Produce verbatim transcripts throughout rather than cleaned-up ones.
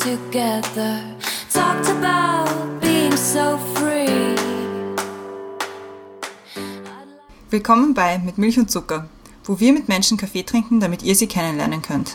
together, talked about being so free. Willkommen bei Mit Milch und Zucker, wo wir mit Menschen Kaffee trinken, damit ihr sie kennenlernen könnt.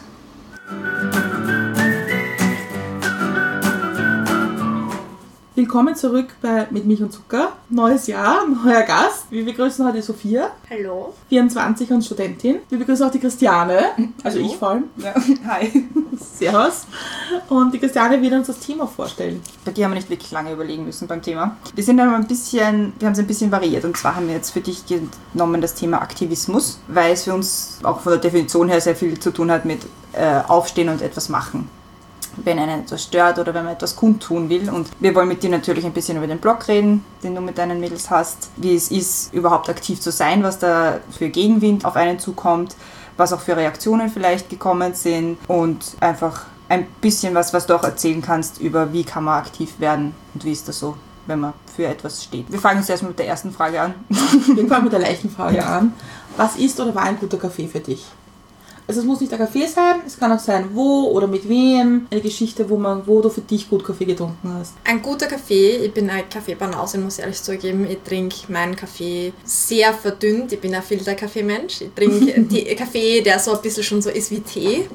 Willkommen zurück bei Mit Milch und Zucker. Neues Jahr, neuer Gast. Wir begrüßen heute Sophia. Hallo. vierundzwanzig und Studentin. Wir begrüßen auch die Christiane, also Hallo. ich vor allem. Ja. Hi. Servus. Und die Christiane wird uns das Thema vorstellen. Bei dir haben wir nicht wirklich lange überlegen müssen beim Thema. Wir sind aber ein bisschen, wir haben es ein bisschen variiert. Und zwar haben wir jetzt für dich genommen das Thema Aktivismus, weil es für uns auch von der Definition her sehr viel zu tun hat mit äh, Aufstehen und etwas machen. Wenn einen etwas stört oder wenn man etwas kundtun will. Und wir wollen mit dir natürlich ein bisschen über den Blog reden, den du mit deinen Mädels hast, wie es ist, überhaupt aktiv zu sein, was da für Gegenwind auf einen zukommt, was auch für Reaktionen vielleicht gekommen sind und einfach ein bisschen was, was du auch erzählen kannst über, wie kann man aktiv werden und wie ist das so, wenn man für etwas steht. Wir fangen uns erstmal mit der ersten Frage an. Wir fangen mit der leichten Frage ja. an. Was ist oder war ein guter Kaffee für dich? Also es muss nicht der Kaffee sein, es kann auch sein, wo oder mit wem. Eine Geschichte, wo man, wo du für dich gut Kaffee getrunken hast. Ein guter Kaffee, ich bin eine Kaffeebanause, muss ich ehrlich zugeben. Ich trinke meinen Kaffee sehr verdünnt. Ich bin ein Filterkaffee-Mensch. Ich trinke Kaffee, der so ein bisschen schon so ist wie Tee.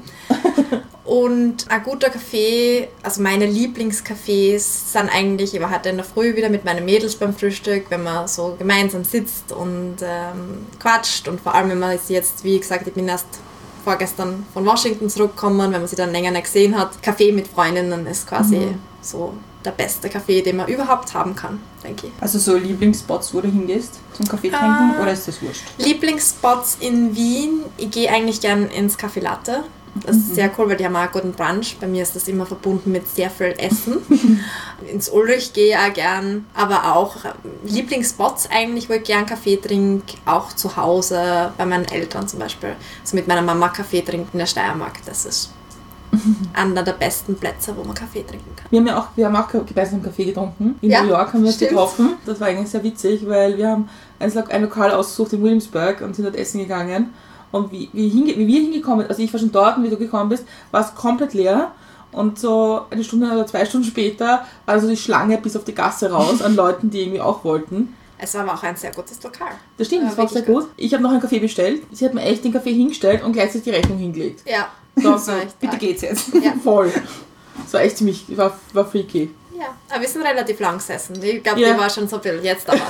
Und ein guter Kaffee, also meine Lieblingscafés sind eigentlich, ich war heute in der Früh wieder mit meinen Mädels beim Frühstück, wenn man so gemeinsam sitzt und ähm, quatscht und vor allem, wenn man jetzt, wie gesagt, ich bin erst vorgestern von Washington zurückgekommen, wenn man sie dann länger nicht gesehen hat. Kaffee mit Freundinnen ist quasi mhm. so der beste Kaffee, den man überhaupt haben kann, denke ich. Also so Lieblingsspots, wo du hingehst zum Kaffee trinken, uh, oder ist das wurscht? Lieblingsspots in Wien, ich gehe eigentlich gern ins Café Latte. Das ist sehr cool, weil die haben auch einen guten Brunch. Bei mir ist das immer verbunden mit sehr viel Essen. Ins Ulrich gehe ich auch gern, aber auch Lieblingsspots eigentlich, wo ich gern Kaffee trinke, auch zu Hause, bei meinen Eltern zum Beispiel. Also mit meiner Mama Kaffee trinken in der Steiermark, das ist einer der besten Plätze, wo man Kaffee trinken kann. Wir haben ja auch, wir haben auch gemeinsam Kaffee getrunken. In ja, New York haben wir uns stimmt. getroffen. Das war eigentlich sehr witzig, weil wir haben ein Lokal ausgesucht in Williamsburg und sind dort essen gegangen. Und wie, wie, hinge, wie wir hingekommen sind, also ich war schon dort und wie du gekommen bist, war es komplett leer. Und so eine Stunde oder zwei Stunden später war also die Schlange bis auf die Gasse raus an Leuten, die irgendwie auch wollten. Es war aber auch ein sehr gutes Lokal. Das stimmt, das war sehr gut. Ich habe noch einen Kaffee bestellt. Sie hat mir echt den Kaffee hingestellt und gleichzeitig die Rechnung hingelegt. Ja. So, das war echt bitte arg. geht's jetzt. Ja. Voll. Das war echt ziemlich, war, war freaky. Ja, aber wir sind relativ lang gesessen. Ich glaube, Ja. die war schon so viel jetzt aber.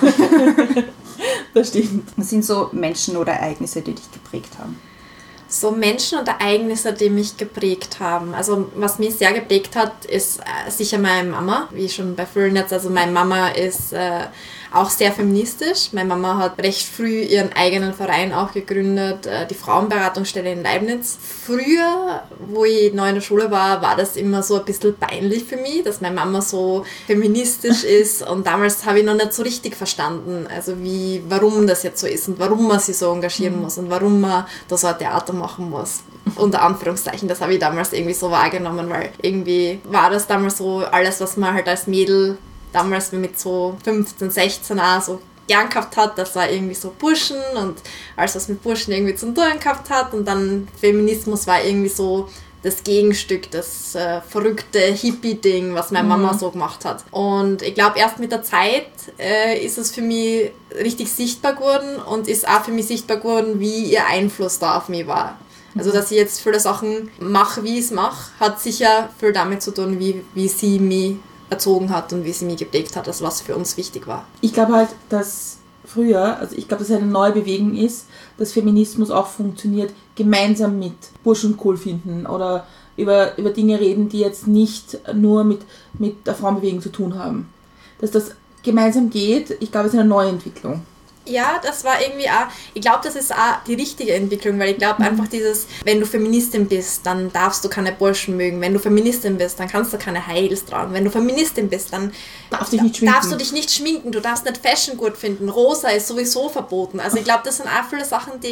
Das stimmt. Was sind so Menschen oder Ereignisse, die dich geprägt haben? So Menschen und Ereignisse, die mich geprägt haben. Also was mich sehr geprägt hat, ist äh, sicher meine Mama, wie schon bei vielen jetzt. Also meine Mama ist äh, auch sehr feministisch. Meine Mama hat recht früh ihren eigenen Verein auch gegründet, äh, die Frauenberatungsstelle in Leibniz. Früher, wo ich neu in der Schule war, war das immer so ein bisschen peinlich für mich, dass meine Mama so feministisch ist. Und damals habe ich noch nicht so richtig verstanden, also wie, warum das jetzt so ist und warum man sich so engagieren mhm. muss und warum man da so ein Theater machen muss. Unter Anführungszeichen, das habe ich damals irgendwie so wahrgenommen, weil irgendwie war das damals so alles, was man halt als Mädel damals mit so fünfzehn, sechzehn auch so gern gehabt hat, das war irgendwie so Burschen und alles, was mit Burschen irgendwie zum Tun gehabt hat und dann Feminismus war irgendwie so das Gegenstück, das äh, verrückte Hippie-Ding, was meine Mama mhm. so gemacht hat. Und ich glaube, erst mit der Zeit äh, ist es für mich richtig sichtbar geworden und ist auch für mich sichtbar geworden, wie ihr Einfluss da auf mich war. Also, dass ich jetzt viele Sachen mache, wie ich es mache, hat sicher viel damit zu tun, wie, wie sie mich erzogen hat und wie sie mich geprägt hat, also was für uns wichtig war. Ich glaube halt, dass früher, also ich glaube, dass es eine neue Bewegung ist, dass Feminismus auch funktioniert, gemeinsam mit Burschen cool finden oder über, über Dinge reden, die jetzt nicht nur mit, mit der Frauenbewegung zu tun haben. Dass das gemeinsam geht, ich glaube, es ist eine neue Entwicklung. Ja, das war irgendwie auch, ich glaube, das ist auch die richtige Entwicklung, weil ich glaube einfach dieses, wenn du Feministin bist, dann darfst du keine Burschen mögen, wenn du Feministin bist, dann kannst du keine Heils tragen, wenn du Feministin bist, dann darfst, dich nicht schminken. darfst du dich nicht schminken, du darfst nicht Fashion gut finden, rosa ist sowieso verboten, also ich glaube, das sind auch viele Sachen, die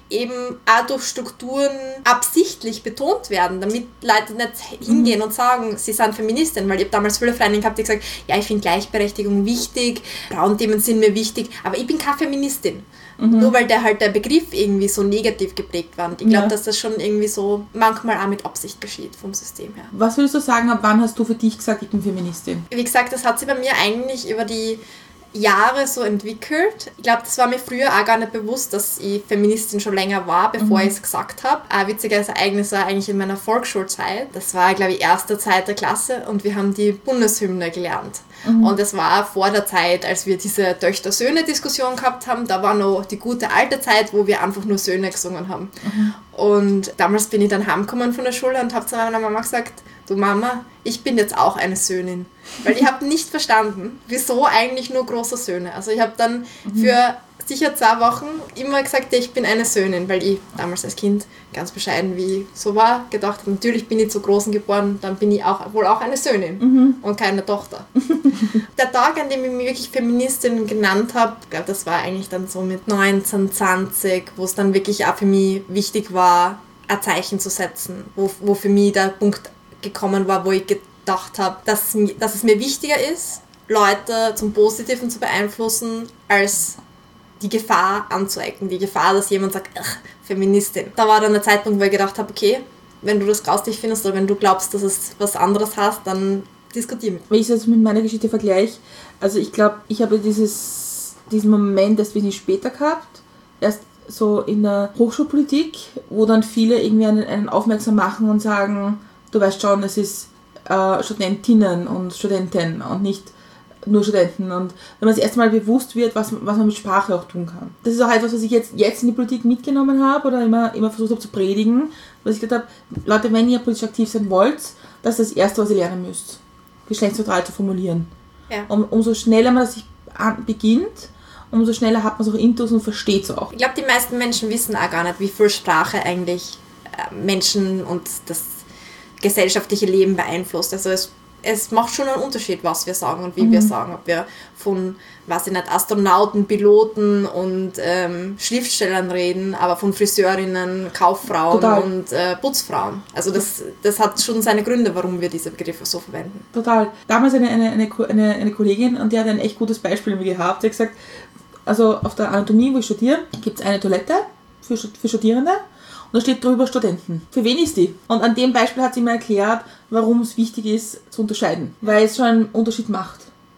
eben auch durch Strukturen absichtlich betont werden, damit Leute nicht hingehen und sagen, sie sind Feministin, weil ich habe damals viele Freundinnen gehabt, die gesagt, ja, ich finde Gleichberechtigung wichtig, Frauenthemen sind mir wichtig, aber ich bin keine Feministin. Mhm. Nur weil der halt der Begriff irgendwie so negativ geprägt war. Und ich glaube, ja. dass das schon irgendwie so manchmal auch mit Absicht geschieht vom System her. Was würdest du sagen, ab wann hast du für dich gesagt, ich bin Feministin? Wie gesagt, das hat sich bei mir eigentlich über die Jahre so entwickelt. Ich glaube, das war mir früher auch gar nicht bewusst, dass ich Feministin schon länger war, bevor mhm. ich es gesagt habe. Ein witziges Ereignis war eigentlich in meiner Volksschulzeit. Das war, glaube ich, erste, zweite Klasse und wir haben die Bundeshymne gelernt. Mhm. Und das war vor der Zeit, als wir diese Töchter-Söhne-Diskussion gehabt haben. Da war noch die gute alte Zeit, wo wir einfach nur Söhne gesungen haben. Mhm. Und damals bin ich dann heimgekommen von der Schule und habe zu meiner Mama gesagt, du Mama, ich bin jetzt auch eine Söhnin. Weil ich habe nicht verstanden, wieso eigentlich nur große Söhne. Also ich habe dann mhm. für sicher zwei Wochen immer gesagt, ja, ich bin eine Söhnin, weil ich damals als Kind, ganz bescheiden wie ich so war, gedacht habe, natürlich bin ich zu Großen geboren, dann bin ich auch, wohl auch eine Söhnin mhm. und keine Tochter. Der Tag, an dem ich mich wirklich Feministin genannt habe, ich glaube, das war eigentlich dann so mit neunzehn, zwanzig, wo es dann wirklich auch für mich wichtig war, ein Zeichen zu setzen, wo, wo für mich der Punkt gekommen war, wo ich gedacht habe, dass, dass es mir wichtiger ist, Leute zum Positiven zu beeinflussen, als die Gefahr anzuecken. Die Gefahr, dass jemand sagt, ach, Feministin. Da war dann der Zeitpunkt, wo ich gedacht habe, okay, wenn du das grauslich findest oder wenn du glaubst, dass es was anderes hast, dann diskutier mit. Wenn ich das mit meiner Geschichte vergleiche, also ich glaube, ich habe dieses, diesen Moment erst wenig später gehabt, erst so in der Hochschulpolitik, wo dann viele irgendwie einen, einen aufmerksam machen und sagen, du weißt schon, es ist äh, Studentinnen und Studenten und nicht nur Studenten. Und wenn man das erste Mal bewusst wird, was, was man mit Sprache auch tun kann. Das ist auch etwas, was ich jetzt, jetzt in die Politik mitgenommen habe oder immer, immer versucht habe zu predigen, was ich gesagt habe, Leute, wenn ihr politisch aktiv sein wollt, das ist das Erste, was ihr lernen müsst. Geschlechtsneutral zu formulieren. Ja. Um, umso schneller man das sich an, beginnt, umso schneller hat man es auch Intus und versteht es auch. Ich glaube, die meisten Menschen wissen auch gar nicht, wie viel Sprache eigentlich äh, Menschen und das gesellschaftliche Leben beeinflusst. Also es, es macht schon einen Unterschied, was wir sagen und wie mhm. wir sagen. Ob wir von, weiß ich nicht, Astronauten, Piloten und ähm, Schriftstellern reden, aber von Friseurinnen, Kauffrauen Total. und äh, Putzfrauen. Also das, das hat schon seine Gründe, warum wir diese Begriffe so verwenden. Total. Damals eine, eine, eine, eine, eine Kollegin, und die hat ein echt gutes Beispiel gehabt, die hat gesagt, also auf der Anatomie, wo ich studiere, gibt es eine Toilette für, für Studierende. Und da steht drüber Studenten. Für wen ist die? Und an dem Beispiel hat sie mir erklärt, warum es wichtig ist, zu unterscheiden. Weil es schon einen Unterschied macht.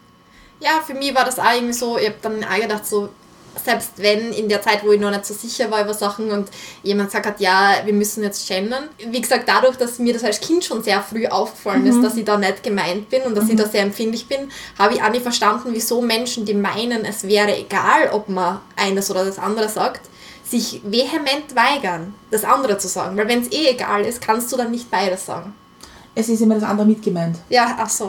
Ja, für mich war das auch irgendwie so, ich habe dann auch gedacht, so, selbst wenn in der Zeit, wo ich noch nicht so sicher war über Sachen und jemand gesagt hat, ja, wir müssen jetzt gendern. Wie gesagt, dadurch, dass mir das als Kind schon sehr früh aufgefallen mhm. ist, dass ich da nicht gemeint bin und dass mhm. ich da sehr empfindlich bin, habe ich auch nicht verstanden, wieso Menschen, die meinen, es wäre egal, ob man eines oder das andere sagt, sich vehement weigern, das andere zu sagen. Weil wenn es eh egal ist, kannst du dann nicht beides sagen. Es ist immer das andere mit gemeint. Ja, ach so.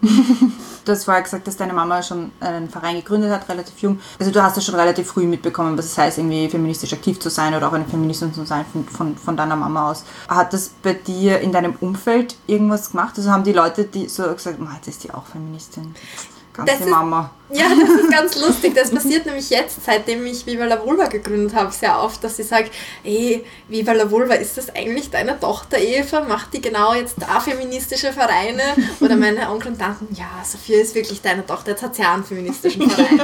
Du hast vorher gesagt, dass deine Mama schon einen Verein gegründet hat, relativ jung. Also du hast das schon relativ früh mitbekommen, was es heißt, irgendwie feministisch aktiv zu sein oder auch eine Feministin zu sein von, von, von deiner Mama aus. Hat das bei dir in deinem Umfeld irgendwas gemacht? Also haben die Leute die so gesagt, oh, jetzt ist die auch Feministin? Ganze Mama. Ja, das ist ganz lustig. Das passiert nämlich jetzt, seitdem ich Viva la Vulva gegründet habe, sehr oft, dass sie sagt, ey, Viva la Vulva, ist das eigentlich deine Tochter Eva? Macht die genau jetzt da feministische Vereine? Oder meine Onkel und Tanten, ja, Sophia ist wirklich deine Tochter, jetzt hat sie auch einen feministischen Verein.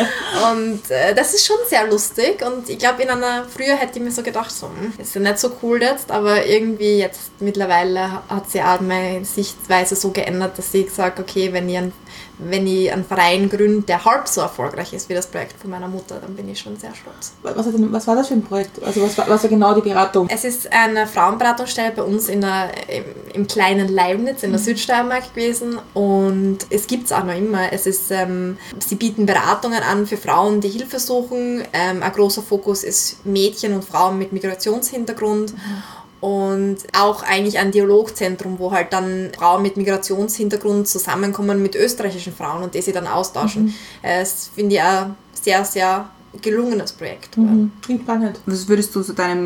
Und äh, das ist schon sehr lustig und ich glaube, in einer, früher hätte ich mir so gedacht, so, ist ja nicht so cool jetzt, aber irgendwie jetzt mittlerweile hat sie auch meine Sichtweise so geändert, dass sie gesagt, okay, wenn ich, ein, wenn ich einen Verein gründe, der halb so erfolgreich ist wie das Projekt von meiner Mutter, dann bin ich schon sehr stolz. Was, was war das für ein Projekt? Also was war, was war genau die Beratung? Es ist eine Frauenberatungsstelle bei uns in der, im, im kleinen Leibniz in der mhm. Südsteiermark gewesen und es gibt es auch noch immer. Es ist, ähm, sie bieten Beratungen an für Frauen, die Hilfe suchen. Ähm, ein großer Fokus ist Mädchen und Frauen mit Migrationshintergrund. Mhm. Und auch eigentlich ein Dialogzentrum, wo halt dann Frauen mit Migrationshintergrund zusammenkommen mit österreichischen Frauen und die sich dann austauschen. Mhm. Das finde ich ein sehr, sehr gelungenes Projekt. Mhm. Klingt spannend. Was würdest du so deinem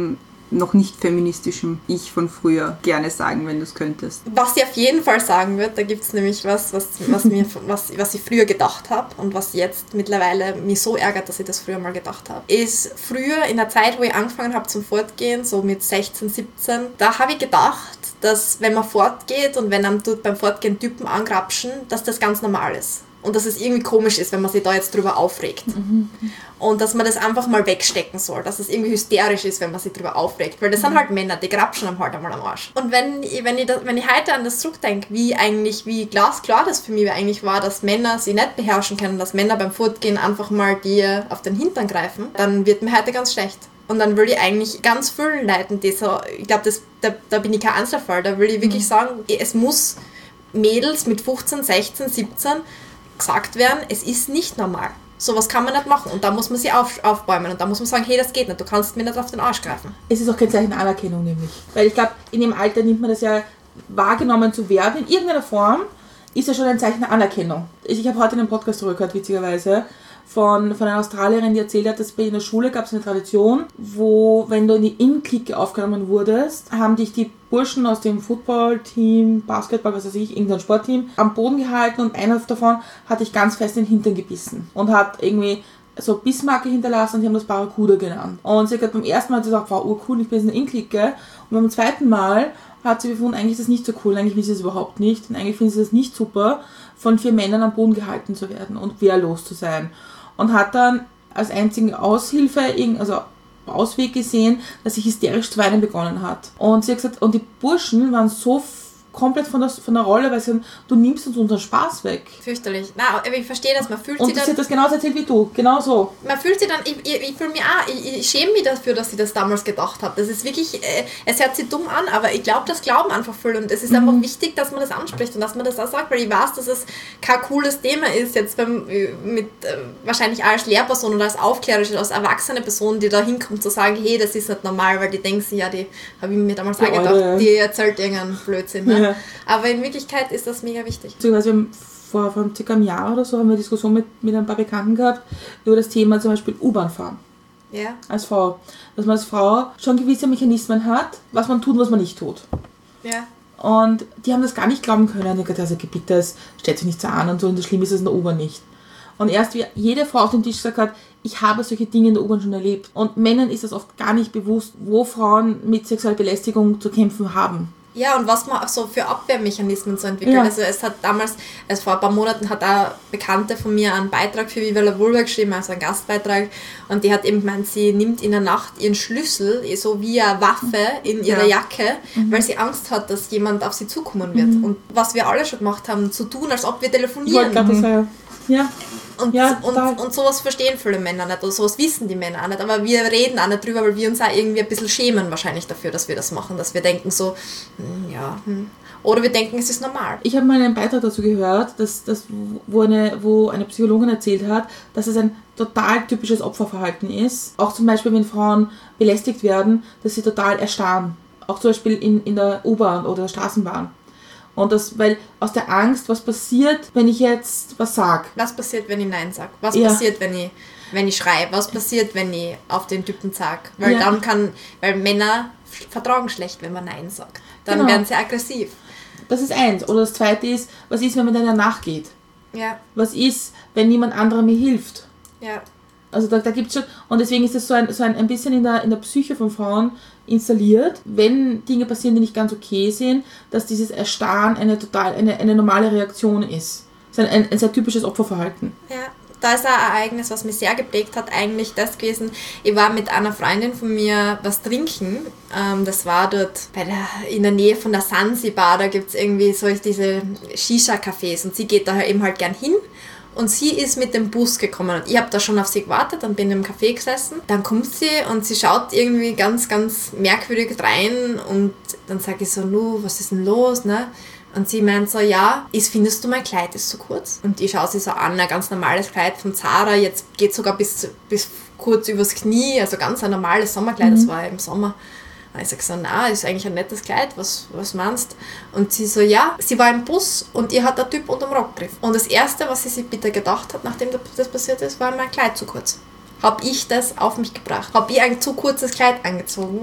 noch nicht feministischem Ich von früher gerne sagen, wenn du es könntest? Was sie auf jeden Fall sagen wird, da gibt es nämlich was, was, was, mir, was, was ich früher gedacht habe und was jetzt mittlerweile mich so ärgert, dass ich das früher mal gedacht habe, ist früher in der Zeit, wo ich angefangen habe zum Fortgehen, so mit sechzehn, siebzehn, da habe ich gedacht, dass wenn man fortgeht und wenn einem dort beim Fortgehen Typen angrapschen, dass das ganz normal ist. Und dass es irgendwie komisch ist, wenn man sich da jetzt drüber aufregt. Mhm. Und dass man das einfach mal wegstecken soll. Dass es irgendwie hysterisch ist, wenn man sich drüber aufregt. Weil das mhm. sind halt Männer, die grapschen einem halt einmal am Arsch. Und wenn, wenn, ich, das, wenn ich heute an das zurückdenke, wie eigentlich, wie glasklar das für mich eigentlich war, dass Männer sie nicht beherrschen können, dass Männer beim Fortgehen einfach mal dir auf den Hintern greifen, dann wird mir heute ganz schlecht. Und dann will ich eigentlich ganz vielen Leuten, die so, ich glaube, da, da bin ich kein Einzelfall, da will ich wirklich mhm. sagen, es muss Mädels mit fünfzehn, sechzehn, siebzehn gesagt werden, es ist nicht normal. Sowas kann man nicht machen und da muss man sie auf, aufbäumen und da muss man sagen, hey, das geht nicht, du kannst mir nicht auf den Arsch greifen. Es ist auch kein Zeichen Anerkennung nämlich. Weil ich glaube, in dem Alter nimmt man das ja wahrgenommen zu werden, in irgendeiner Form ist ja schon ein Zeichen der Anerkennung. Ich habe heute einen Podcast zurückgehört, witzigerweise, von, von einer Australierin, die erzählt hat, dass bei in der Schule gab es eine Tradition, wo, wenn du in die In-Clique aufgenommen wurdest, haben dich die Burschen aus dem Football-Team, Basketball, was weiß ich, irgendein Sportteam, am Boden gehalten und einer davon hat dich ganz fest in den Hintern gebissen und hat irgendwie so Bissmarke hinterlassen und die haben das Barracuda genannt. Und sie hat gesagt, beim ersten Mal hat sie gesagt, wow, urcool, ich bin jetzt in der In-Clique. Und beim zweiten Mal hat sie gefunden, eigentlich ist das nicht so cool, eigentlich will sie es überhaupt nicht und eigentlich findet sie das nicht super, von vier Männern am Boden gehalten zu werden und wehrlos zu sein. Und hat dann als einzigen Aushilfe, also Ausweg gesehen, dass sie hysterisch zu weinen begonnen hat. Und sie hat gesagt, und die Burschen waren so f- komplett von der, von der Rolle, weil sie sagen, du nimmst uns unseren Spaß weg. Fürchterlich. Nein, aber ich verstehe das, man fühlt und sich dann... Und sie hat das genauso erzählt wie du, genau so. Man fühlt sich dann, ich, ich, ich fühle mich auch, ich, ich schäme mich dafür, dass ich das damals gedacht habe. Das ist wirklich, äh, es hört sich dumm an, aber ich glaube, das glauben einfach viele und es ist mhm. einfach wichtig, dass man das anspricht und dass man das auch sagt, weil ich weiß, dass es kein cooles Thema ist, jetzt beim, mit, äh, wahrscheinlich als Lehrperson oder als aufklärerische, als erwachsene Person, die da hinkommt, zu sagen, hey, das ist nicht normal, weil die denken sich, ja, die habe ich mir damals auch gedacht, ja. die erzählt irgendeinen Blödsinn. Ne? Ja. Aber in Wirklichkeit ist das mega wichtig. Also wir haben vor, vor circa einem Jahr oder so haben wir eine Diskussion mit, mit ein paar Bekannten gehabt über das Thema zum Beispiel U-Bahn fahren. Ja. Als Frau. Dass man als Frau schon gewisse Mechanismen hat, was man tut und was man nicht tut. Ja. Und die haben das gar nicht glauben können. Ich dachte, also bitte, es stellt sich nicht so an und so, und das Schlimme ist es in der U-Bahn nicht. Und erst wie jede Frau auf dem Tisch gesagt hat, ich habe solche Dinge in der U-Bahn schon erlebt. Und Männern ist das oft gar nicht bewusst, wo Frauen mit sexueller Belästigung zu kämpfen haben. Ja, und was man so für Abwehrmechanismen so entwickelt. Ja. Also es hat damals, also vor ein paar Monaten hat auch Bekannte von mir einen Beitrag für Viva la Vulva geschrieben, also einen Gastbeitrag. Und die hat eben gemeint, sie nimmt in der Nacht ihren Schlüssel so wie eine Waffe in ihrer ja. Jacke, mhm. weil sie Angst hat, dass jemand auf sie zukommen wird. Mhm. Und was wir alle schon gemacht haben, zu tun, als ob wir telefonieren. Ja, das war ja. Und, ja, und, und sowas verstehen viele Männer nicht oder sowas wissen die Männer auch nicht, aber wir reden auch nicht drüber, weil wir uns auch irgendwie ein bisschen schämen wahrscheinlich dafür, dass wir das machen, dass wir denken so, hm, ja, hm. Oder wir denken, es ist normal. Ich habe mal einen Beitrag dazu gehört, dass, dass, wo, eine, wo eine Psychologin erzählt hat, dass es ein total typisches Opferverhalten ist, auch zum Beispiel, wenn Frauen belästigt werden, dass sie total erstarren, auch zum Beispiel in, in der U-Bahn oder der Straßenbahn. Und das, weil aus der Angst, was passiert, wenn ich jetzt was sage? Was passiert, wenn ich Nein sage? Was ja. passiert, wenn ich, wenn ich schreie? Was passiert, wenn ich auf den Typen sage? Weil ja. dann kann, weil Männer vertragen schlecht, wenn man Nein sagt. Dann genau. werden sie aggressiv. Das ist eins. Oder das zweite ist, was ist, wenn man deiner nachgeht? Ja. Was ist, wenn niemand anderer mir hilft? Ja. Also da, da gibt es schon, und deswegen ist das so ein, so ein, ein bisschen in der, in der Psyche von Frauen installiert, wenn Dinge passieren, die nicht ganz okay sind, dass dieses Erstarren eine total eine, eine normale Reaktion ist. Das ist ein, ein, ein sehr typisches Opferverhalten. Ja, da ist ein Ereignis, was mich sehr geprägt hat, eigentlich das gewesen, ich war mit einer Freundin von mir was trinken, ähm, das war dort bei der, in der Nähe von der Sansibar, da gibt es irgendwie so diese Shisha-Cafés und sie geht da eben halt gern hin. Und sie ist mit dem Bus gekommen und ich habe da schon auf sie gewartet und bin im Café gesessen. Dann kommt sie und sie schaut irgendwie ganz, ganz merkwürdig rein und dann sage ich so, nu, was ist denn los, ne? Und sie meint so, ja, ist, findest du mein Kleid ist zu kurz? Und ich schaue sie so an, ein ganz normales Kleid von Zara, jetzt geht sogar bis, bis kurz übers Knie, also ganz ein normales Sommerkleid, mhm. das war im Sommer. Und ich sage so, na, ist eigentlich ein nettes Kleid, was, was meinst du? Und sie so, ja, sie war im Bus und ihr hat der Typ unterm Rock gegriffen. Und das Erste, was sie sich bitte gedacht hat, nachdem das passiert ist, war mein Kleid zu kurz. Habe ich das auf mich gebracht? Habe ich ein zu kurzes Kleid angezogen?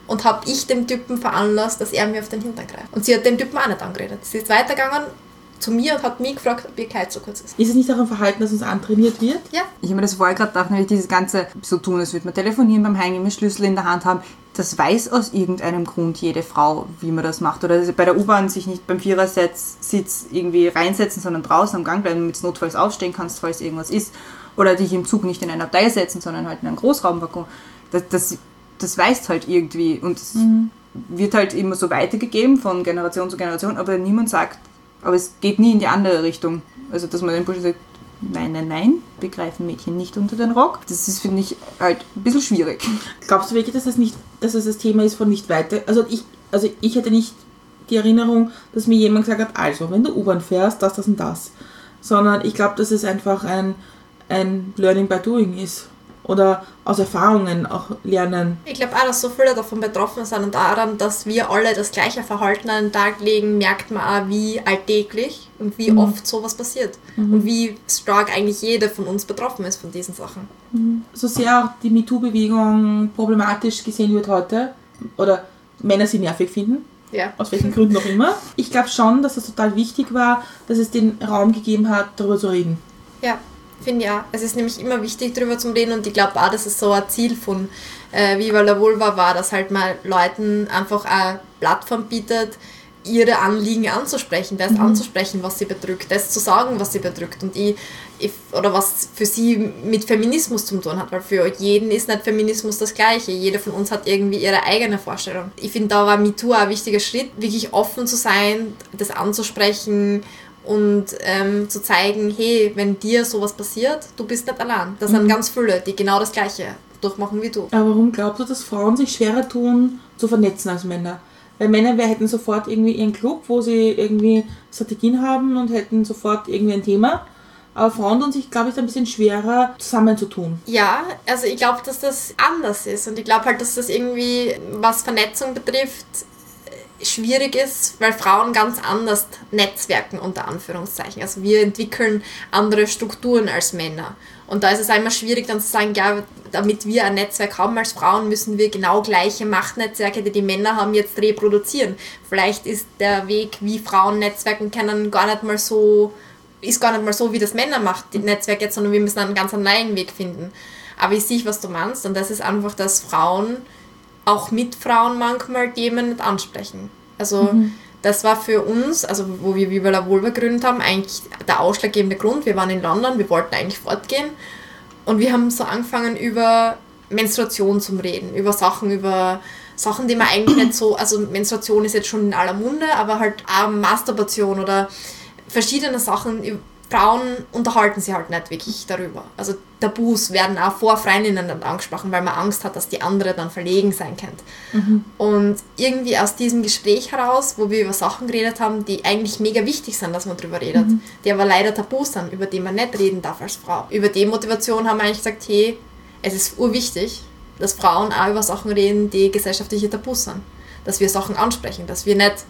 und habe ich dem Typen veranlasst, dass er mir auf den Hintern greift. Und sie hat den Typen auch nicht angeredet. Sie ist weitergegangen zu mir und hat mich gefragt, ob ihr Kleid so kurz ist. Ist es nicht auch ein Verhalten, das uns antrainiert wird? Ja. Ich habe mir das vorher gerade gedacht, nämlich dieses ganze so tun, als würde man telefonieren beim Heimgehen mit Schlüssel in der Hand haben. Das weiß aus irgendeinem Grund jede Frau, wie man das macht. Oder bei der U-Bahn sich nicht beim Vierersitz irgendwie reinsetzen, sondern draußen am Gang bleiben, damit du notfalls aufstehen kannst, falls irgendwas ist. Oder dich im Zug nicht in ein Abteil setzen, sondern halt in einen Großraumwaggon. Das, das, das weißt halt irgendwie. Und es mhm. wird halt immer so weitergegeben von Generation zu Generation, aber niemand sagt, aber es geht nie in die andere Richtung. Also, dass man den Burschen sagt, nein, nein, nein, wir greifen Mädchen nicht unter den Rock. Das ist, finde ich, halt ein bisschen schwierig. Glaubst du wirklich, dass das, nicht, dass das das Thema ist von nicht weiter? Also ich, also ich hätte nicht die Erinnerung, dass mir jemand gesagt hat, also, wenn du U-Bahn fährst, das, das und das. Sondern ich glaube, dass es einfach ein, ein Learning by Doing ist. Oder aus Erfahrungen auch lernen. Ich glaube auch, dass so viele davon betroffen sind und daran, dass wir alle das gleiche Verhalten an den Tag legen, merkt man auch, wie alltäglich und wie mhm. oft sowas passiert. Mhm. Und wie stark eigentlich jede von uns betroffen ist von diesen Sachen. Mhm. So sehr auch die MeToo-Bewegung problematisch gesehen wird heute, oder Männer sie nervig finden, ja. aus welchen Gründen auch immer. Ich glaube schon, dass es total wichtig war, dass es den Raum gegeben hat, darüber zu reden. Ja. Finde ich auch. Es ist nämlich immer wichtig, darüber zu reden und ich glaube auch, dass es so ein Ziel von äh, Viva la Vulva war, dass halt mal Leuten einfach eine Plattform bietet, ihre Anliegen anzusprechen, das mhm. anzusprechen, was sie bedrückt, das zu sagen, was sie bedrückt und ich, ich, oder was für sie mit Feminismus zu tun hat, weil für jeden ist nicht Feminismus das Gleiche, jeder von uns hat irgendwie ihre eigene Vorstellung. Ich finde, da war MeToo auch ein wichtiger Schritt, wirklich offen zu sein, das anzusprechen und ähm, zu zeigen, hey, wenn dir sowas passiert, du bist nicht allein. Das mhm. sind ganz viele, die genau das Gleiche durchmachen wie du. Aber warum glaubst du, dass Frauen sich schwerer tun, zu vernetzen als Männer? Weil Männer wir hätten sofort irgendwie ihren Club, wo sie irgendwie Strategien haben und hätten sofort irgendwie ein Thema. Aber Frauen tun sich, glaube ich, ein bisschen schwerer zusammenzutun. Ja, also ich glaube, dass das anders ist. Und ich glaube halt, dass das irgendwie, was Vernetzung betrifft, schwierig ist, weil Frauen ganz anders netzwerken, unter Anführungszeichen. Also wir entwickeln andere Strukturen als Männer. Und da ist es einmal schwierig dann zu sagen, ja, damit wir ein Netzwerk haben als Frauen, müssen wir genau gleiche Machtnetzwerke, die die Männer haben, jetzt reproduzieren. Vielleicht ist der Weg, wie Frauen netzwerken können, gar nicht mal so, ist gar nicht mal so, wie das Männer macht, die Netzwerke jetzt, sondern wir müssen einen ganz neuen Weg finden. Aber ich sehe, was du meinst, und das ist einfach, dass Frauen auch mit Frauen manchmal Themen nicht ansprechen. Also mhm. das war für uns, also wo wir Viva la Vulva gegründet haben, eigentlich der ausschlaggebende Grund. Wir waren in London, wir wollten eigentlich fortgehen und wir haben so angefangen über Menstruation zu reden, über Sachen, über Sachen, die man eigentlich nicht so, also Menstruation ist jetzt schon in aller Munde, aber halt auch Masturbation oder verschiedene Sachen. Frauen unterhalten sich halt nicht wirklich darüber. Also Tabus werden auch vor Freundinnen dann angesprochen, weil man Angst hat, dass die andere dann verlegen sein könnte. Mhm. Und irgendwie aus diesem Gespräch heraus, wo wir über Sachen geredet haben, die eigentlich mega wichtig sind, dass man darüber redet, mhm. die aber leider Tabus sind, über die man nicht reden darf als Frau. Über die Motivation haben wir eigentlich gesagt, hey, es ist urwichtig, dass Frauen auch über Sachen reden, die gesellschaftliche Tabus sind. Dass wir Sachen ansprechen, dass wir nicht,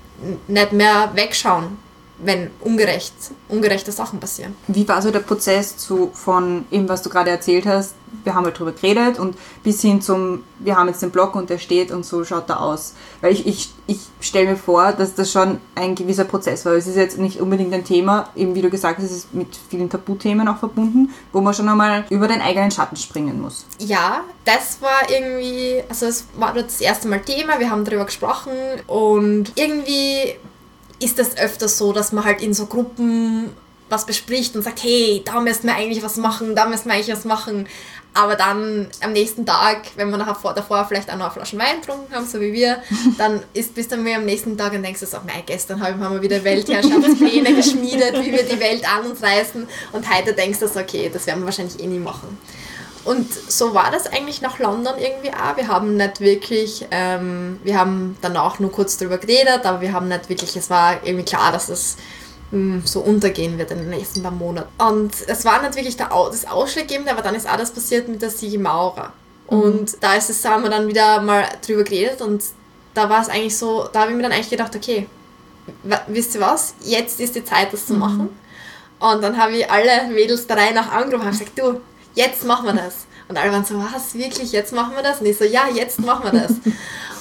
nicht mehr wegschauen, wenn ungerecht, ungerechte Sachen passieren. Wie war so der Prozess zu, von dem, was du gerade erzählt hast, wir haben halt drüber geredet und bis hin zum, wir haben jetzt den Blog und der steht und so schaut er aus. Weil ich, ich, ich stelle mir vor, dass das schon ein gewisser Prozess war. Es ist jetzt nicht unbedingt ein Thema, eben wie du gesagt hast, es ist mit vielen Tabuthemen auch verbunden, wo man schon einmal über den eigenen Schatten springen muss. Ja, das war irgendwie, also es war das erste Mal Thema, wir haben darüber gesprochen und irgendwie ist das öfters so, dass man halt in so Gruppen was bespricht und sagt, hey, da müssen wir eigentlich was machen, da müssen wir eigentlich was machen. Aber dann am nächsten Tag, wenn wir nachher davor vielleicht auch noch eine Flasche Wein getrunken haben, so wie wir, dann ist bis dann wir am nächsten Tag und denkst du so, mei, gestern haben wir wieder Weltherrschaftspläne geschmiedet, wie wir die Welt an uns reißen und heute denkst du so, okay, das werden wir wahrscheinlich eh nie machen. Und so war das eigentlich nach London irgendwie auch. Wir haben nicht wirklich, ähm, wir haben danach nur kurz drüber geredet, aber wir haben nicht wirklich, es war irgendwie klar, dass es mh, so untergehen wird in den nächsten paar Monaten. Und es war nicht wirklich der, das Ausschlaggebende, aber dann ist auch das passiert mit der Sigi Maurer. Mhm. Und da ist es, haben wir dann wieder mal drüber geredet und da war es eigentlich so, da habe ich mir dann eigentlich gedacht, okay, w- wisst ihr was, jetzt ist die Zeit, das zu machen. Mhm. Und dann habe ich alle Mädels der Reihe nach angerufen und gesagt, du, jetzt machen wir das. Und alle waren so, was, wirklich, jetzt machen wir das? Und ich so, ja, jetzt machen wir das.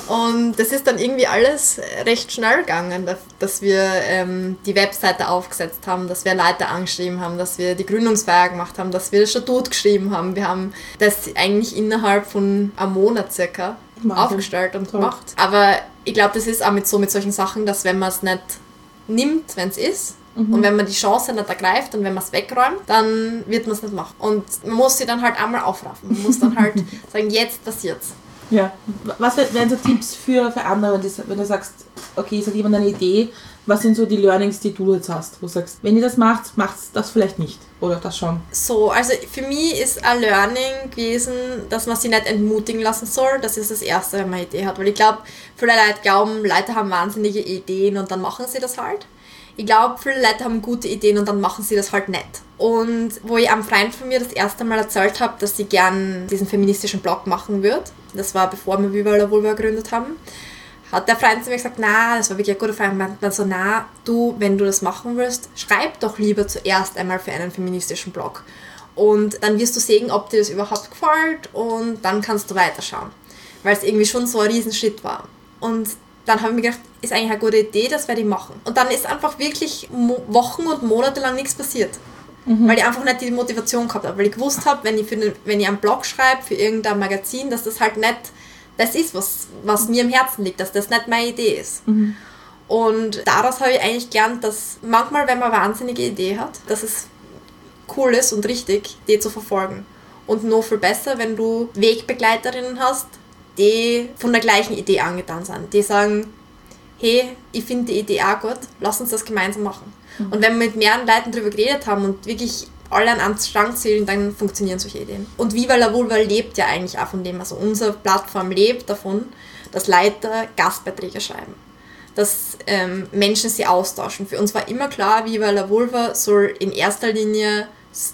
Und das ist dann irgendwie alles recht schnell gegangen, dass wir ähm, die Webseite aufgesetzt haben, dass wir Leute angeschrieben haben, dass wir die Gründungsfeier gemacht haben, dass wir das Statut geschrieben haben. Wir haben das eigentlich innerhalb von einem Monat circa Wahnsinn. aufgestellt und Toll. gemacht. Aber ich glaube, das ist auch mit so mit solchen Sachen, dass wenn man es nicht nimmt, wenn es ist, mhm. und wenn man die Chance nicht ergreift und wenn man es wegräumt, dann wird man es nicht machen. Und man muss sie dann halt einmal aufraffen. Man muss dann halt sagen, jetzt passiert's. Ja. Was wären so Tipps für, für andere, wenn du, wenn du sagst, okay, es hat jemand eine Idee, was sind so die Learnings, die du jetzt hast? Wo du sagst, wenn ihr das macht, macht das vielleicht nicht. Oder das schon? So, also für mich ist ein Learning gewesen, dass man sich nicht entmutigen lassen soll. Das ist das Erste, wenn man eine Idee hat. Weil ich glaube, viele Leute glauben, Leute haben wahnsinnige Ideen und dann machen sie das halt. Ich glaube, viele Leute haben gute Ideen und dann machen sie das halt nicht. Und wo ich einem Freund von mir das erste Mal erzählt habe, dass sie gern diesen feministischen Blog machen würde, das war bevor wir Viva la Vulva gegründet haben, hat der Freund zu mir gesagt, na, das war wirklich ein guter Freund, meint man so, na, du, wenn du das machen willst, schreib doch lieber zuerst einmal für einen feministischen Blog. Und dann wirst du sehen, ob dir das überhaupt gefällt und dann kannst du weiterschauen. Weil es irgendwie schon so ein Riesenschritt war. Und dann habe ich mir gedacht, ist eigentlich eine gute Idee, das werde ich machen. Und dann ist einfach wirklich Mo- Wochen und Monate lang nichts passiert. Mhm. Weil ich einfach nicht die Motivation gehabt habe. Weil ich gewusst habe, wenn ich, für eine, wenn ich einen Blog schreibe für irgendein Magazin, dass das halt nicht das ist, was, was mir im Herzen liegt, dass das nicht meine Idee ist. Mhm. Und daraus habe ich eigentlich gelernt, dass manchmal, wenn man eine wahnsinnige Idee hat, dass es cool ist und richtig, die zu verfolgen. Und noch viel besser, wenn du Wegbegleiterinnen hast, die von der gleichen Idee angetan sind. Die sagen, hey, ich finde die Idee auch gut, lass uns das gemeinsam machen. Mhm. Und wenn wir mit mehreren Leuten darüber geredet haben und wirklich alle an einen Strang zählen, dann funktionieren solche Ideen. Und Viva la Vulva lebt ja eigentlich auch von dem, also unsere Plattform lebt davon, dass Leute Gastbeiträge schreiben, dass ähm, Menschen sie austauschen. Für uns war immer klar, Viva la Vulva soll in erster Linie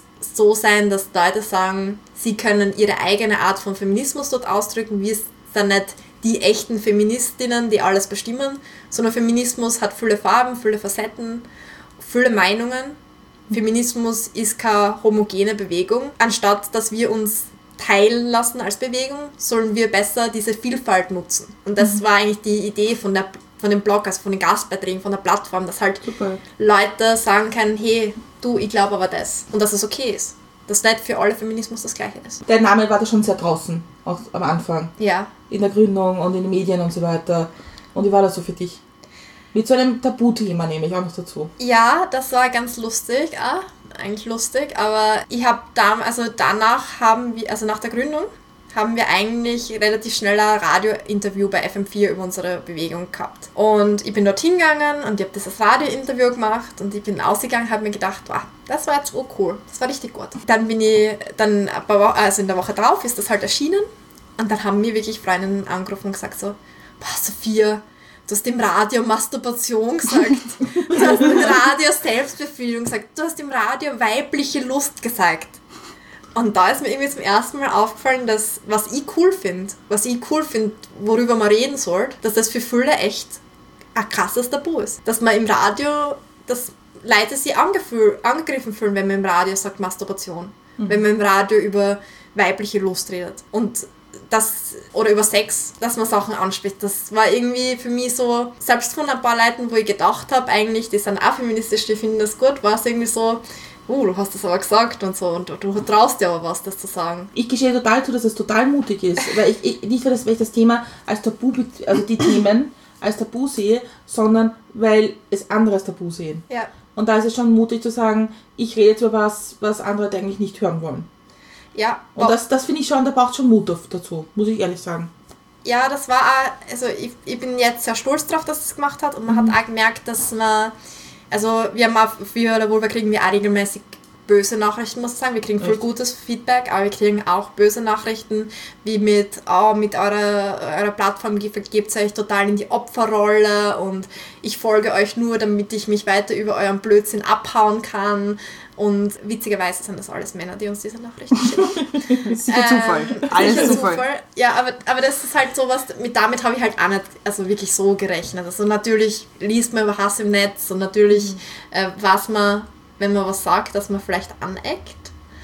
so sein, dass Leute sagen, sie können ihre eigene Art von Feminismus dort ausdrücken, wir sind nicht die echten Feministinnen, die alles bestimmen, sondern Feminismus hat viele Farben, viele Facetten, viele Meinungen. Feminismus ist keine homogene Bewegung. Anstatt dass wir uns teilen lassen als Bewegung, sollen wir besser diese Vielfalt nutzen. Und das mhm. war eigentlich die Idee von, der, von dem Blog, also von den Gastbeiträgen, von der Plattform, dass halt Super. Leute sagen können, hey, du, ich glaube aber das. Und dass es okay ist. Dass nicht für alle Feminismus das Gleiche ist. Der Name war da schon sehr draußen, auch am Anfang. Ja. In der Gründung und in den Medien und so weiter. Und wie war das so für dich? Mit so einem Tabuthema nehme ich auch noch dazu. Ja, das war ganz lustig, auch. Eigentlich lustig, aber ich habe da, also danach haben wir, also nach der Gründung, haben wir eigentlich relativ schnell ein Radiointerview bei F M vier über unsere Bewegung gehabt. Und ich bin dort hingegangen und ich habe dieses Radiointerview gemacht und ich bin ausgegangen und habe mir gedacht, wow, das war jetzt urcool, das war richtig gut. Dann bin ich, dann ein paar Wochen, also in der Woche drauf ist das halt erschienen und dann haben mir wirklich Freundinnen angerufen und gesagt so, boah, Sophia, du hast im Radio Masturbation gesagt, du hast im Radio Selbstbefriedigung gesagt, du hast im Radio weibliche Lust gesagt. Und da ist mir irgendwie zum ersten Mal aufgefallen, dass was ich cool finde, was ich cool finde, worüber man reden soll, dass das für viele echt ein krasses Tabu ist. Dass man im Radio, dass Leute sich angefühl, angegriffen fühlen, wenn man im Radio sagt Masturbation. Mhm. Wenn man im Radio über weibliche Lust redet. Und das, oder über Sex, dass man Sachen anspricht. Das war irgendwie für mich so, selbst von ein paar Leuten, wo ich gedacht habe, eigentlich, die sind auch feministisch, die finden das gut, war es irgendwie so, oh, du hast das aber gesagt und so, und du traust dir aber was, das zu sagen. Ich gestehe total zu, dass es total mutig ist, weil ich, ich nicht, weil, das, weil ich das Thema als Tabu, also die Themen als Tabu sehe, sondern weil es andere als Tabu sehen. Ja. Und da ist es schon mutig zu sagen, ich rede jetzt über was, was andere eigentlich nicht hören wollen. Ja. Und das, das finde ich schon, da braucht schon Mut dazu, muss ich ehrlich sagen. Ja, das war auch, also ich, ich bin jetzt sehr stolz drauf, dass es gemacht hat, und man mhm. hat auch gemerkt, dass man, also wir haben auch, für la Vulva kriegen wir auch regelmäßig böse Nachrichten, muss ich sagen. Wir kriegen viel gutes Feedback, aber wir kriegen auch böse Nachrichten, wie mit, oh, mit eurer, eurer Plattform gebt ihr euch total in die Opferrolle und ich folge euch nur, damit ich mich weiter über euren Blödsinn abhauen kann. Und witzigerweise sind das alles Männer, die uns diese Nachrichten schicken. Sicher ähm, Zufall. Alles sicher Zufall. Zufall. Ja, aber, aber das ist halt sowas, mit, damit habe ich halt auch nicht also wirklich so gerechnet. Also natürlich liest man über Hass im Netz und natürlich mhm. äh, weiß man, wenn man was sagt, dass man vielleicht aneckt.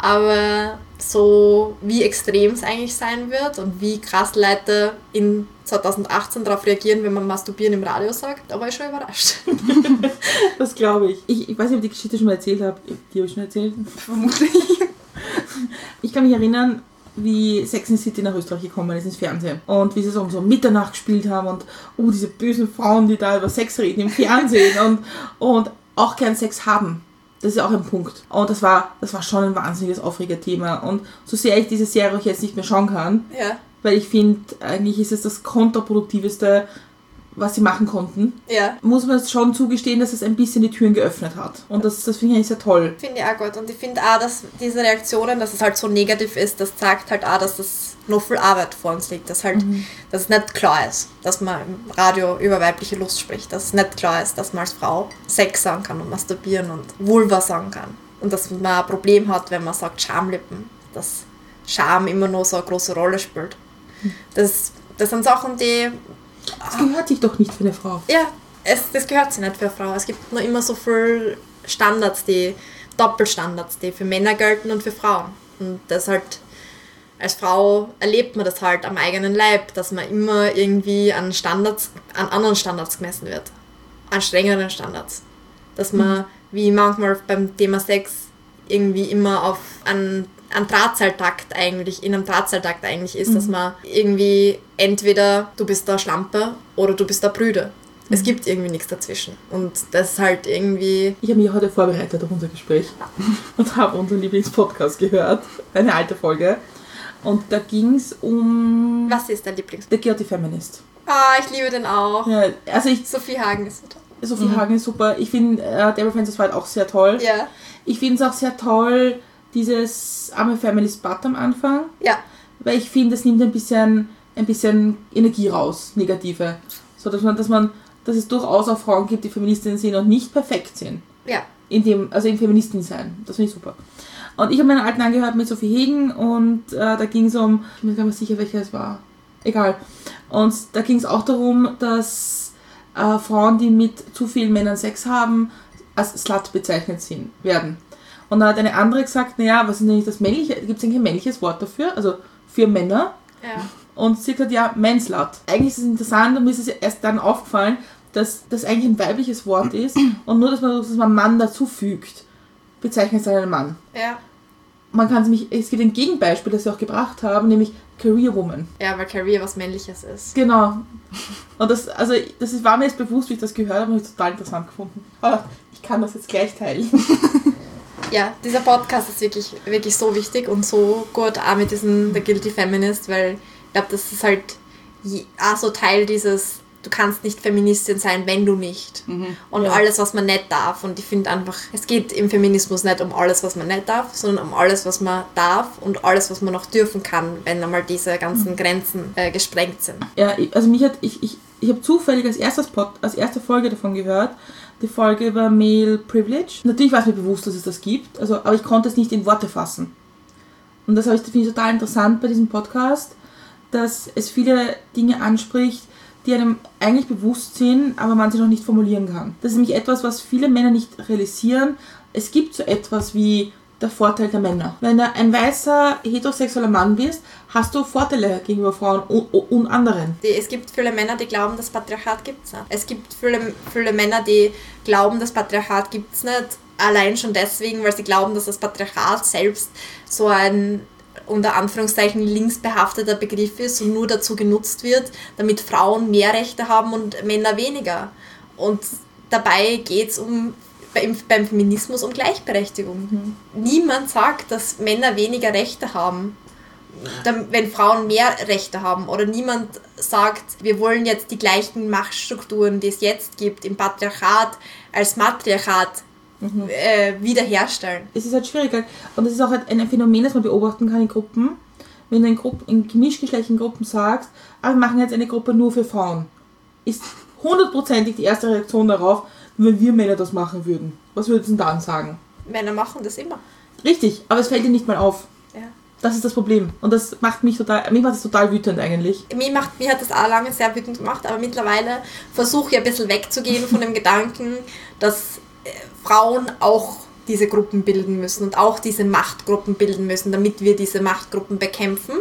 Aber so wie extrem es eigentlich sein wird und wie krass Leute in zwanzig achtzehn darauf reagieren, wenn man Masturbieren im Radio sagt, da war ich schon überrascht. Das glaube ich. ich. Ich weiß nicht, ob ich die Geschichte schon mal erzählt habe. Die habe ich schon erzählt. Vermutlich. Ich kann mich erinnern, wie Sex and the City nach Österreich gekommen ist ins Fernsehen. Und wie sie so um so Mitternacht gespielt haben und oh, diese bösen Frauen, die da über Sex reden im Fernsehen und, und auch keinen Sex haben. Das ist ja auch ein Punkt. Und das war, das war schon ein wahnsinniges Aufregerthema. Und so sehr ich diese Serie auch jetzt nicht mehr schauen kann, Ja. weil ich finde, eigentlich ist es das kontraproduktivste, was sie machen konnten, Ja. muss man es schon zugestehen, dass es ein bisschen die Türen geöffnet hat. Und das, das finde ich eigentlich sehr toll. Finde ich auch gut. Und ich finde auch, dass diese Reaktionen, dass es halt so negativ ist, das zeigt halt auch, dass das noch viel Arbeit vor uns liegt. Dass halt, mhm. dass es nicht klar ist, dass man im Radio über weibliche Lust spricht. Dass es nicht klar ist, dass man als Frau Sex sagen kann und masturbieren und Vulva sagen kann. Und dass man ein Problem hat, wenn man sagt Schamlippen. Dass Scham immer noch so eine große Rolle spielt. Das, das sind Sachen, die... Das gehört sich doch nicht für eine Frau. Ja, es, das gehört sich nicht für eine Frau. Es gibt nur immer so viele Standards, die Doppelstandards, die für Männer gelten und für Frauen. Und das halt, als Frau erlebt man das halt am eigenen Leib, dass man immer irgendwie an Standards, an anderen Standards gemessen wird. An strengeren Standards. Dass man, mhm. wie manchmal beim Thema Sex, irgendwie immer auf einen ein Drahtseiltakt eigentlich, in einem Drahtseiltakt eigentlich ist, mhm. dass man irgendwie entweder du bist da Schlampe oder du bist da Brüde. Mhm. Es gibt irgendwie nichts dazwischen. Und das ist halt irgendwie... Ich habe mich heute vorbereitet auf unser Gespräch und habe unseren Lieblingspodcast gehört, eine alte Folge. Und da ging es um... Was ist dein Lieblingspodcast? The Guilty Feminist. Ah, ich liebe den auch. Ja, also ich, Sophie Hagen ist so toll. Sophie mhm. Hagen ist super. Ich finde äh, Deborah Frances White auch sehr toll. Ja. Ich finde es auch sehr toll, dieses I'm a Feminist But am Anfang. Ja. Weil ich finde, das nimmt ein bisschen, ein bisschen Energie raus, negative. So, dass man, dass man, dass es durchaus auch Frauen gibt, die Feministinnen sind und nicht perfekt sind. Ja. In dem, also im Feministin sein. Das finde ich super. Und ich habe meinen alten angehört mit Sophie Hagen und äh, da ging es um, ich bin mir gar nicht sicher, welcher es war. Egal. Und da ging es auch darum, dass äh, Frauen, die mit zu vielen Männern Sex haben, als Slut bezeichnet sind, werden. Und dann hat eine andere gesagt, naja, was ist denn nicht das männliche, gibt es eigentlich ein männliches Wort dafür, also für Männer? Ja. Und sie hat gesagt, ja, Manslut. Eigentlich ist es interessant und mir ist es erst dann aufgefallen, dass das eigentlich ein weibliches Wort ist und nur, dass man, dass man Mann dazufügt, bezeichnet es einen Mann. Ja. Man kann es nämlich, es gibt ein Gegenbeispiel, das sie auch gebracht haben, nämlich Career Woman. Ja, weil Career was Männliches ist. Genau. Und das, also, das war mir jetzt bewusst, wie ich das gehört habe, und ich total interessant gefunden. Aber ich kann das jetzt gleich teilen. Ja, dieser Podcast ist wirklich, wirklich so wichtig und so gut auch mit diesem The Guilty Feminist, weil ich glaube, das ist halt auch so Teil dieses, du kannst nicht Feministin sein, wenn du nicht. Mhm. Und ja. alles, was man nicht darf. Und ich finde einfach, es geht im Feminismus nicht um alles, was man nicht darf, sondern um alles, was man darf und alles, was man noch dürfen kann, wenn einmal diese ganzen mhm. Grenzen äh, gesprengt sind. Ja, also mich hat, ich, ich, ich habe zufällig als, erstes Pod, als erste Folge davon gehört, die Folge über Male Privilege. Natürlich war es mir bewusst, dass es das gibt, also, aber ich konnte es nicht in Worte fassen. Und das finde ich total interessant bei diesem Podcast, dass es viele Dinge anspricht, die einem eigentlich bewusst sind, aber man sie noch nicht formulieren kann. Das ist nämlich etwas, was viele Männer nicht realisieren. Es gibt so etwas wie der Vorteil der Männer. Wenn du ein weißer, heterosexueller Mann bist, hast du Vorteile gegenüber Frauen und, und anderen. Es gibt viele Männer, die glauben, das Patriarchat gibt es nicht. Es gibt viele, viele Männer, die glauben, das Patriarchat gibt es nicht, allein schon deswegen, weil sie glauben, dass das Patriarchat selbst so ein unter Anführungszeichen linksbehafteter Begriff ist und nur dazu genutzt wird, damit Frauen mehr Rechte haben und Männer weniger. Und dabei geht es um, beim, beim Feminismus um Gleichberechtigung. Mhm. Niemand sagt, dass Männer weniger Rechte haben, wenn Frauen mehr Rechte haben. Oder niemand sagt, wir wollen jetzt die gleichen Machtstrukturen, die es jetzt gibt, im Patriarchat als Matriarchat Mhm. Äh, wiederherstellen. Es ist halt schwierig. Und es ist auch halt ein Phänomen, das man beobachten kann in Gruppen. Wenn du in, Gruppen, in gemischtgeschlechtlichen Gruppen sagst, ah, wir machen jetzt eine Gruppe nur für Frauen, ist hundertprozentig die erste Reaktion darauf, wenn wir Männer das machen würden. Was würdest du dann sagen? Männer machen das immer. Richtig, aber es fällt dir nicht mal auf. Ja. Das ist das Problem. Und das macht mich total, mich macht das total wütend eigentlich. Mich, macht, mich hat das auch lange sehr wütend gemacht, aber mittlerweile versuche ich ein bisschen wegzugehen von dem Gedanken, dass Frauen auch diese Gruppen bilden müssen und auch diese Machtgruppen bilden müssen, damit wir diese Machtgruppen bekämpfen.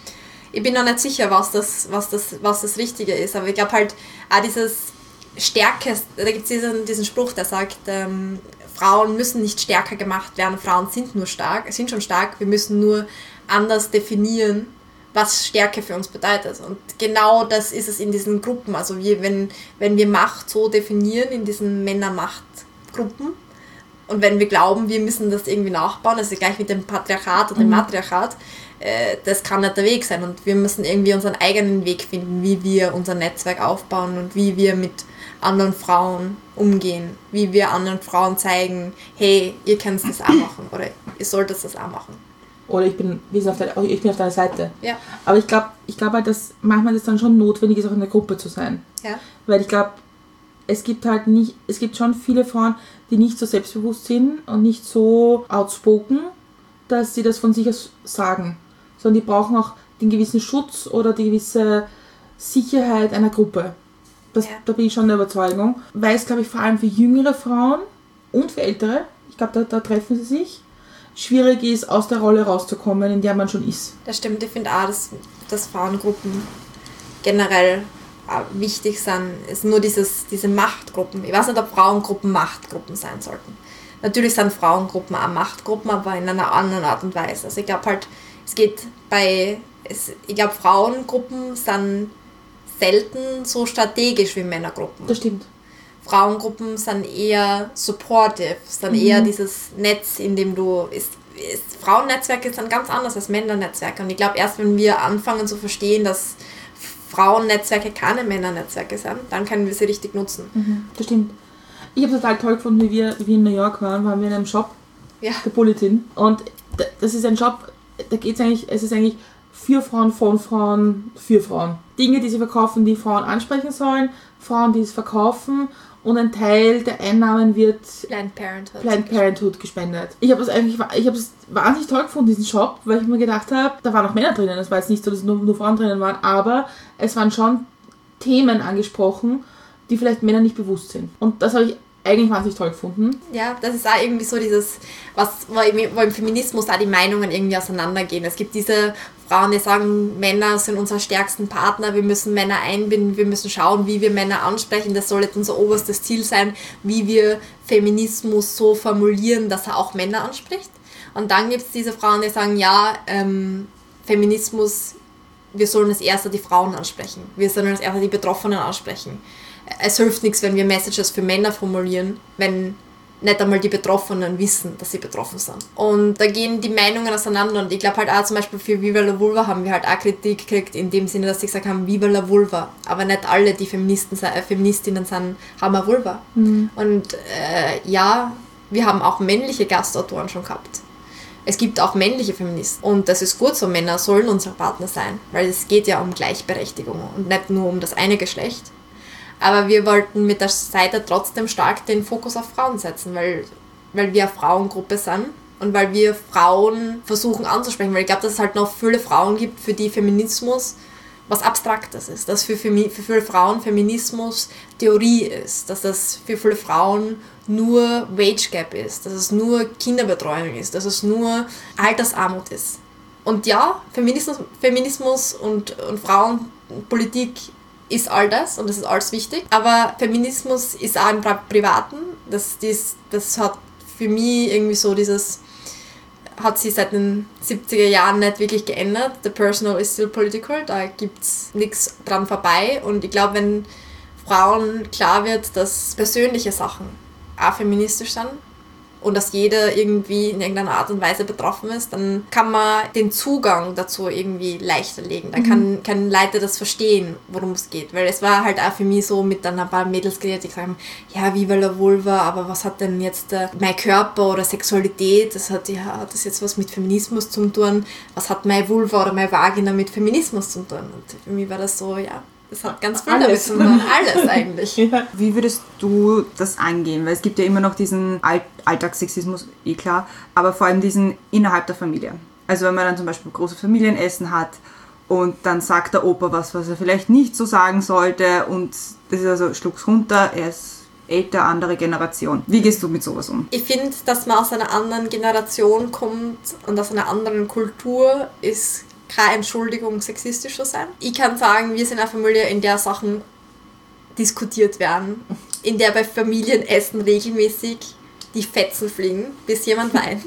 Ich bin noch nicht sicher, was das, was das, was das Richtige ist, aber ich glaube halt auch dieses Stärke, da gibt es diesen, diesen Spruch, der sagt, ähm, Frauen müssen nicht stärker gemacht werden, Frauen sind nur stark, sind schon stark, wir müssen nur anders definieren, was Stärke für uns bedeutet. Und genau das ist es in diesen Gruppen. Also wir, wenn, wenn wir Macht so definieren, in diesen Männer-Macht-Gruppen, und wenn wir glauben, wir müssen das irgendwie nachbauen, also gleich mit dem Patriarchat und dem Mhm. Matriarchat, äh, das kann nicht der Weg sein. Und wir müssen irgendwie unseren eigenen Weg finden, wie wir unser Netzwerk aufbauen und wie wir mit anderen Frauen umgehen, wie wir anderen Frauen zeigen, hey, ihr könnt das auch machen oder ihr solltet das auch machen. Oder ich bin, wir sind auf der, ich bin auf deiner Seite. Ja. Aber ich glaube ich glaub halt, dass manchmal das dann schon notwendig ist, auch in der Gruppe zu sein. Ja. Weil ich glaube, es gibt halt nicht, es gibt schon viele Frauen, die nicht so selbstbewusst sind und nicht so outspoken, dass sie das von sich aus sagen. Sondern die brauchen auch den gewissen Schutz oder die gewisse Sicherheit einer Gruppe. Das, Ja. Da bin ich schon der Überzeugung. Weil es, glaube ich, vor allem für jüngere Frauen und für ältere, ich glaube, da, da treffen sie sich, schwierig ist, aus der Rolle rauszukommen, in der man schon ist. Das stimmt, ich finde auch, dass, dass Frauengruppen generell auch wichtig sind. Es ist nur dieses, diese Machtgruppen. Ich weiß nicht, ob Frauengruppen Machtgruppen sein sollten. Natürlich sind Frauengruppen auch Machtgruppen, aber in einer anderen Art und Weise. Also ich glaube halt, es geht bei, es, ich glaube Frauengruppen sind selten so strategisch wie Männergruppen. Das stimmt. Frauengruppen sind eher supportive, sind eher dieses Netz, in dem du... Ist, ist, Frauennetzwerke sind ganz anders als Männernetzwerke. Und ich glaube, erst wenn wir anfangen zu verstehen, dass Frauennetzwerke keine Männernetzwerke sind, dann können wir sie richtig nutzen. Mhm, das stimmt. Ich habe total toll gefunden, wie wir, wie wir in New York waren, waren wir in einem Shop, Ja. der Bulletin. Und d- das ist ein Shop, da geht es eigentlich, es ist eigentlich für Frauen, von Frauen, für Frauen. Dinge, die sie verkaufen, die Frauen ansprechen sollen, Frauen, die es verkaufen, und ein Teil der Einnahmen wird Planned Parenthood. Planned Parenthood gespendet. Ich habe es eigentlich, ich habe es wahnsinnig toll gefunden, diesen Shop, weil ich mir gedacht habe, da waren auch Männer drinnen, es war jetzt nicht so, dass nur, nur Frauen drinnen waren, aber es waren schon Themen angesprochen, die vielleicht Männer nicht bewusst sind. Und das habe ich eigentlich wahnsinnig toll gefunden. Ja, das ist auch irgendwie so dieses, was, wo im wo im Feminismus da die Meinungen irgendwie auseinandergehen. Es gibt diese Frauen, die sagen, Männer sind unsere stärksten Partner, wir müssen Männer einbinden, wir müssen schauen, wie wir Männer ansprechen, das soll jetzt unser oberstes Ziel sein, wie wir Feminismus so formulieren, dass er auch Männer anspricht. Und dann gibt es diese Frauen, die sagen, ja, ähm, Feminismus, wir sollen als Erster die Frauen ansprechen, wir sollen als Erster die Betroffenen ansprechen. Es hilft nichts, wenn wir Messages für Männer formulieren, wenn nicht einmal die Betroffenen wissen, dass sie betroffen sind. Und da gehen die Meinungen auseinander und ich glaube halt auch zum Beispiel für Viva la Vulva haben wir halt auch Kritik gekriegt, in dem Sinne, dass sie gesagt haben, Viva la Vulva. Aber nicht alle, die Feministen, äh, Feministinnen sind, haben eine Vulva. Mhm. Und äh, ja, wir haben auch männliche Gastautoren schon gehabt. Es gibt auch männliche Feministen und das ist gut so, Männer sollen unsere Partner sein, weil es geht ja um Gleichberechtigung und nicht nur um das eine Geschlecht. Aber wir wollten mit der Seite trotzdem stark den Fokus auf Frauen setzen, weil, weil wir eine Frauengruppe sind und weil wir Frauen versuchen anzusprechen. Weil ich glaube, dass es halt noch viele Frauen gibt, für die Feminismus was Abstraktes ist. Dass für, für viele Frauen Feminismus Theorie ist. Dass das für viele Frauen nur Wage Gap ist. Dass es nur Kinderbetreuung ist. Dass es nur Altersarmut ist. Und ja, Feminismus, Feminismus und, und Frauenpolitik ist all das und das ist alles wichtig. Aber Feminismus ist auch im Privaten. Das, das, das hat für mich irgendwie so dieses, hat sich seit den siebziger Jahren nicht wirklich geändert. The personal is still political, da gibt es nichts dran vorbei. Und ich glaube, wenn Frauen klar wird, dass persönliche Sachen auch feministisch sind und dass jeder irgendwie in irgendeiner Art und Weise betroffen ist, dann kann man den Zugang dazu irgendwie leichter legen. Dann kann, können Leute das verstehen, worum es geht. Weil es war halt auch für mich so mit dann ein paar Mädels geredet, die gesagt haben, ja, Viva la Vulva, aber was hat denn jetzt äh, mein Körper oder Sexualität, das hat, ja, hat das jetzt was mit Feminismus zu tun? Was hat meine Vulva oder meine Vagina mit Feminismus zu tun? Und für mich war das so, ja, das hat ganz viel damit Alles. zu tun. Alles eigentlich. Ja. Wie würdest du das angehen? Weil es gibt ja immer noch diesen All- Alltagssexismus, eh klar, aber vor allem diesen innerhalb der Familie. Also wenn man dann zum Beispiel große Familienessen hat und dann sagt der Opa was, was er vielleicht nicht so sagen sollte und das ist also schluck's runter, er ist, älter, andere Generation. Wie gehst du mit sowas um? Ich finde, dass man aus einer anderen Generation kommt und aus einer anderen Kultur, ist keine Entschuldigung, sexistisch zu sein. Ich kann sagen, wir sind eine Familie, in der Sachen diskutiert werden, in der bei Familienessen regelmäßig die Fetzen fliegen, bis jemand weint.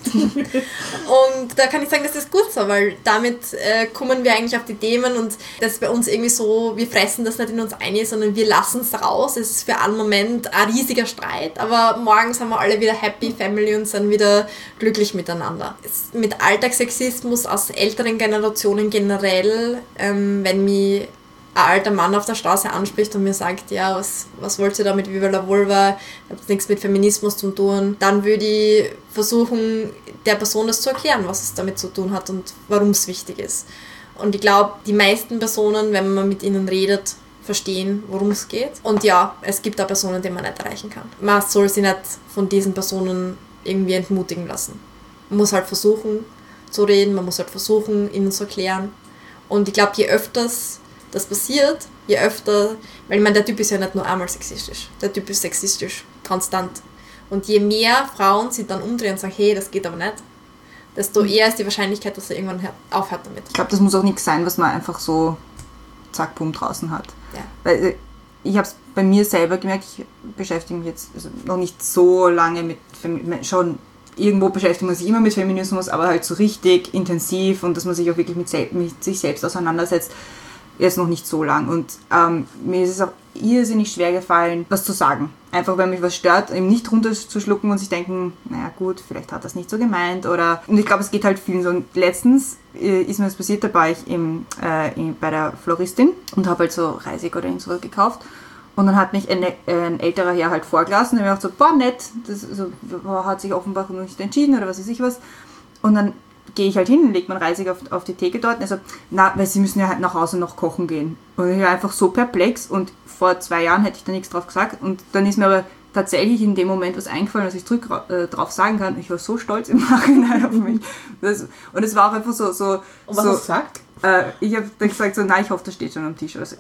Und da kann ich sagen, das ist gut so, weil damit äh, kommen wir eigentlich auf die Themen und das ist bei uns irgendwie so, wir fressen das nicht in uns ein, sondern wir lassen es raus. Es ist für einen Moment ein riesiger Streit, aber morgen sind wir alle wieder happy Family und sind wieder glücklich miteinander. Es, mit Alltagssexismus aus älteren Generationen generell, ähm, wenn mich ein alter Mann auf der Straße anspricht und mir sagt, ja, was, was wollt ihr da mit Viva la Vulva, hat nichts mit Feminismus zu tun, dann würde ich versuchen, der Person das zu erklären, was es damit zu tun hat und warum es wichtig ist. Und ich glaube, die meisten Personen, wenn man mit ihnen redet, verstehen, worum es geht. Und ja, es gibt auch Personen, die man nicht erreichen kann. Man soll sich nicht von diesen Personen irgendwie entmutigen lassen. Man muss halt versuchen zu reden, man muss halt versuchen, ihnen zu erklären. Und ich glaube, je öfters das passiert, je öfter, weil ich meine, der Typ ist ja nicht nur einmal sexistisch, der Typ ist sexistisch, konstant. Und je mehr Frauen sich dann umdrehen und sagen, hey, das geht aber nicht, desto eher ist die Wahrscheinlichkeit, dass er irgendwann aufhört damit. Ich glaube, das muss auch nichts sein, was man einfach so zack, bumm draußen hat. Ja. Weil ich habe es bei mir selber gemerkt, ich beschäftige mich jetzt also noch nicht so lange mit, schon irgendwo beschäftigt man sich immer mit Feminismus, aber halt so richtig intensiv und dass man sich auch wirklich mit, sel- mit sich selbst auseinandersetzt, jetzt noch nicht so lang. Und ähm, mir ist es auch irrsinnig schwer gefallen, was zu sagen. Einfach, wenn mich was stört, eben nicht runterzuschlucken und sich denken, naja gut, vielleicht hat das nicht so gemeint. Oder und ich glaube, es geht halt vielen so. Und letztens äh, ist mir das passiert, da war ich im, äh, in, bei der Floristin und habe halt so Reisig oder irgend sowas gekauft. Und dann hat mich ein, äh, ein älterer Herr halt vorgelassen und ich habe gedacht so, boah, nett, das so, hat sich offenbar noch nicht entschieden oder was weiß ich was. Und dann gehe ich halt hin und lege mein Reisig auf, auf die Theke dort und er sagt, na, weil sie müssen ja halt nach Hause noch kochen gehen. Und ich war einfach so perplex und vor zwei Jahren hätte ich da nichts drauf gesagt und dann ist mir aber tatsächlich in dem Moment was eingefallen, was ich zurück äh, drauf sagen kann. Ich war so stolz im Nachhinein auf mich. Das, und es war auch einfach so... so und was so, hast du gesagt? Äh, ich habe dann gesagt, so, nein, ich hoffe, das steht schon am Tisch. Also,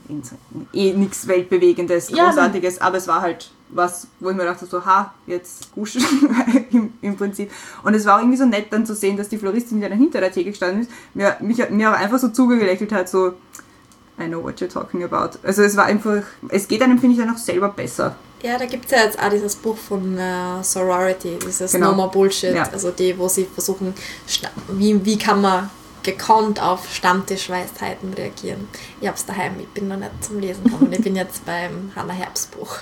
eh nichts Weltbewegendes, Ja, Großartiges, aber es war halt was, wo ich mir dachte, so, ha, jetzt gusch im, im Prinzip. Und es war auch irgendwie so nett dann zu sehen, dass die Floristin, die dann hinter der Theke gestanden ist, mir, mich, mir auch einfach so zugelächelt hat, so, I know what you're talking about. Also es war einfach, es geht einem, finde ich, dann auch selber besser. Ja, da gibt es ja jetzt auch dieses Buch von uh, Sorority, dieses Genau. No More Bullshit, Ja. also die, wo sie versuchen, wie, wie kann man gekonnt auf Stammtischweisheiten reagieren. Ich hab's daheim, ich bin noch nicht zum Lesen gekommen. Ich bin jetzt beim Hannah Herbst Buch.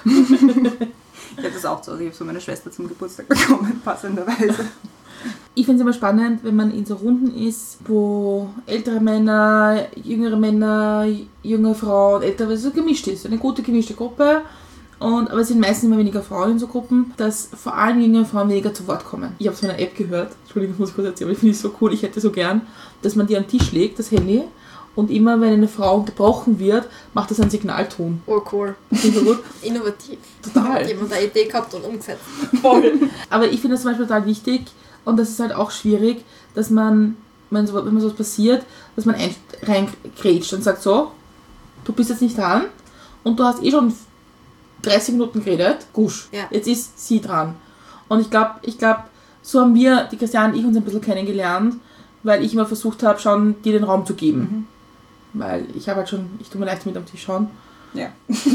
Ich habe das auch zu Hause, ich habe so meine Schwester zum Geburtstag bekommen, passenderweise. Ich finde es immer spannend, wenn man in so Runden ist, wo ältere Männer, jüngere Männer, junge Frauen, ältere, so gemischt ist. Eine gute gemischte Gruppe. Und, aber es sind meistens immer weniger Frauen in so Gruppen, dass vor allem jüngere Frauen weniger zu Wort kommen. Ich habe von einer App gehört, Entschuldigung, ich muss kurz erzählen, aber ich finde es so cool, ich hätte so gern, dass man die am Tisch legt, das Handy, und immer wenn eine Frau unterbrochen wird, macht das einen Signalton. Oh cool. Finde ich so gut. Innovativ. Total. Hat jemand eine Idee gehabt und umgesetzt. Voll. Aber ich finde das zum Beispiel total wichtig und das ist halt auch schwierig, dass man, wenn, so, wenn man sowas passiert, dass man reingrätscht und sagt so, du bist jetzt nicht dran und du hast eh schon dreißig Minuten geredet, gusch, Ja. jetzt ist sie dran. Und ich glaube, ich glaub, so haben wir, die Christiane und ich, uns ein bisschen kennengelernt, weil ich immer versucht habe, schon dir den Raum zu geben. Mhm. Weil ich habe halt schon, ich tue mir leicht mit am Tisch schauen. Ja.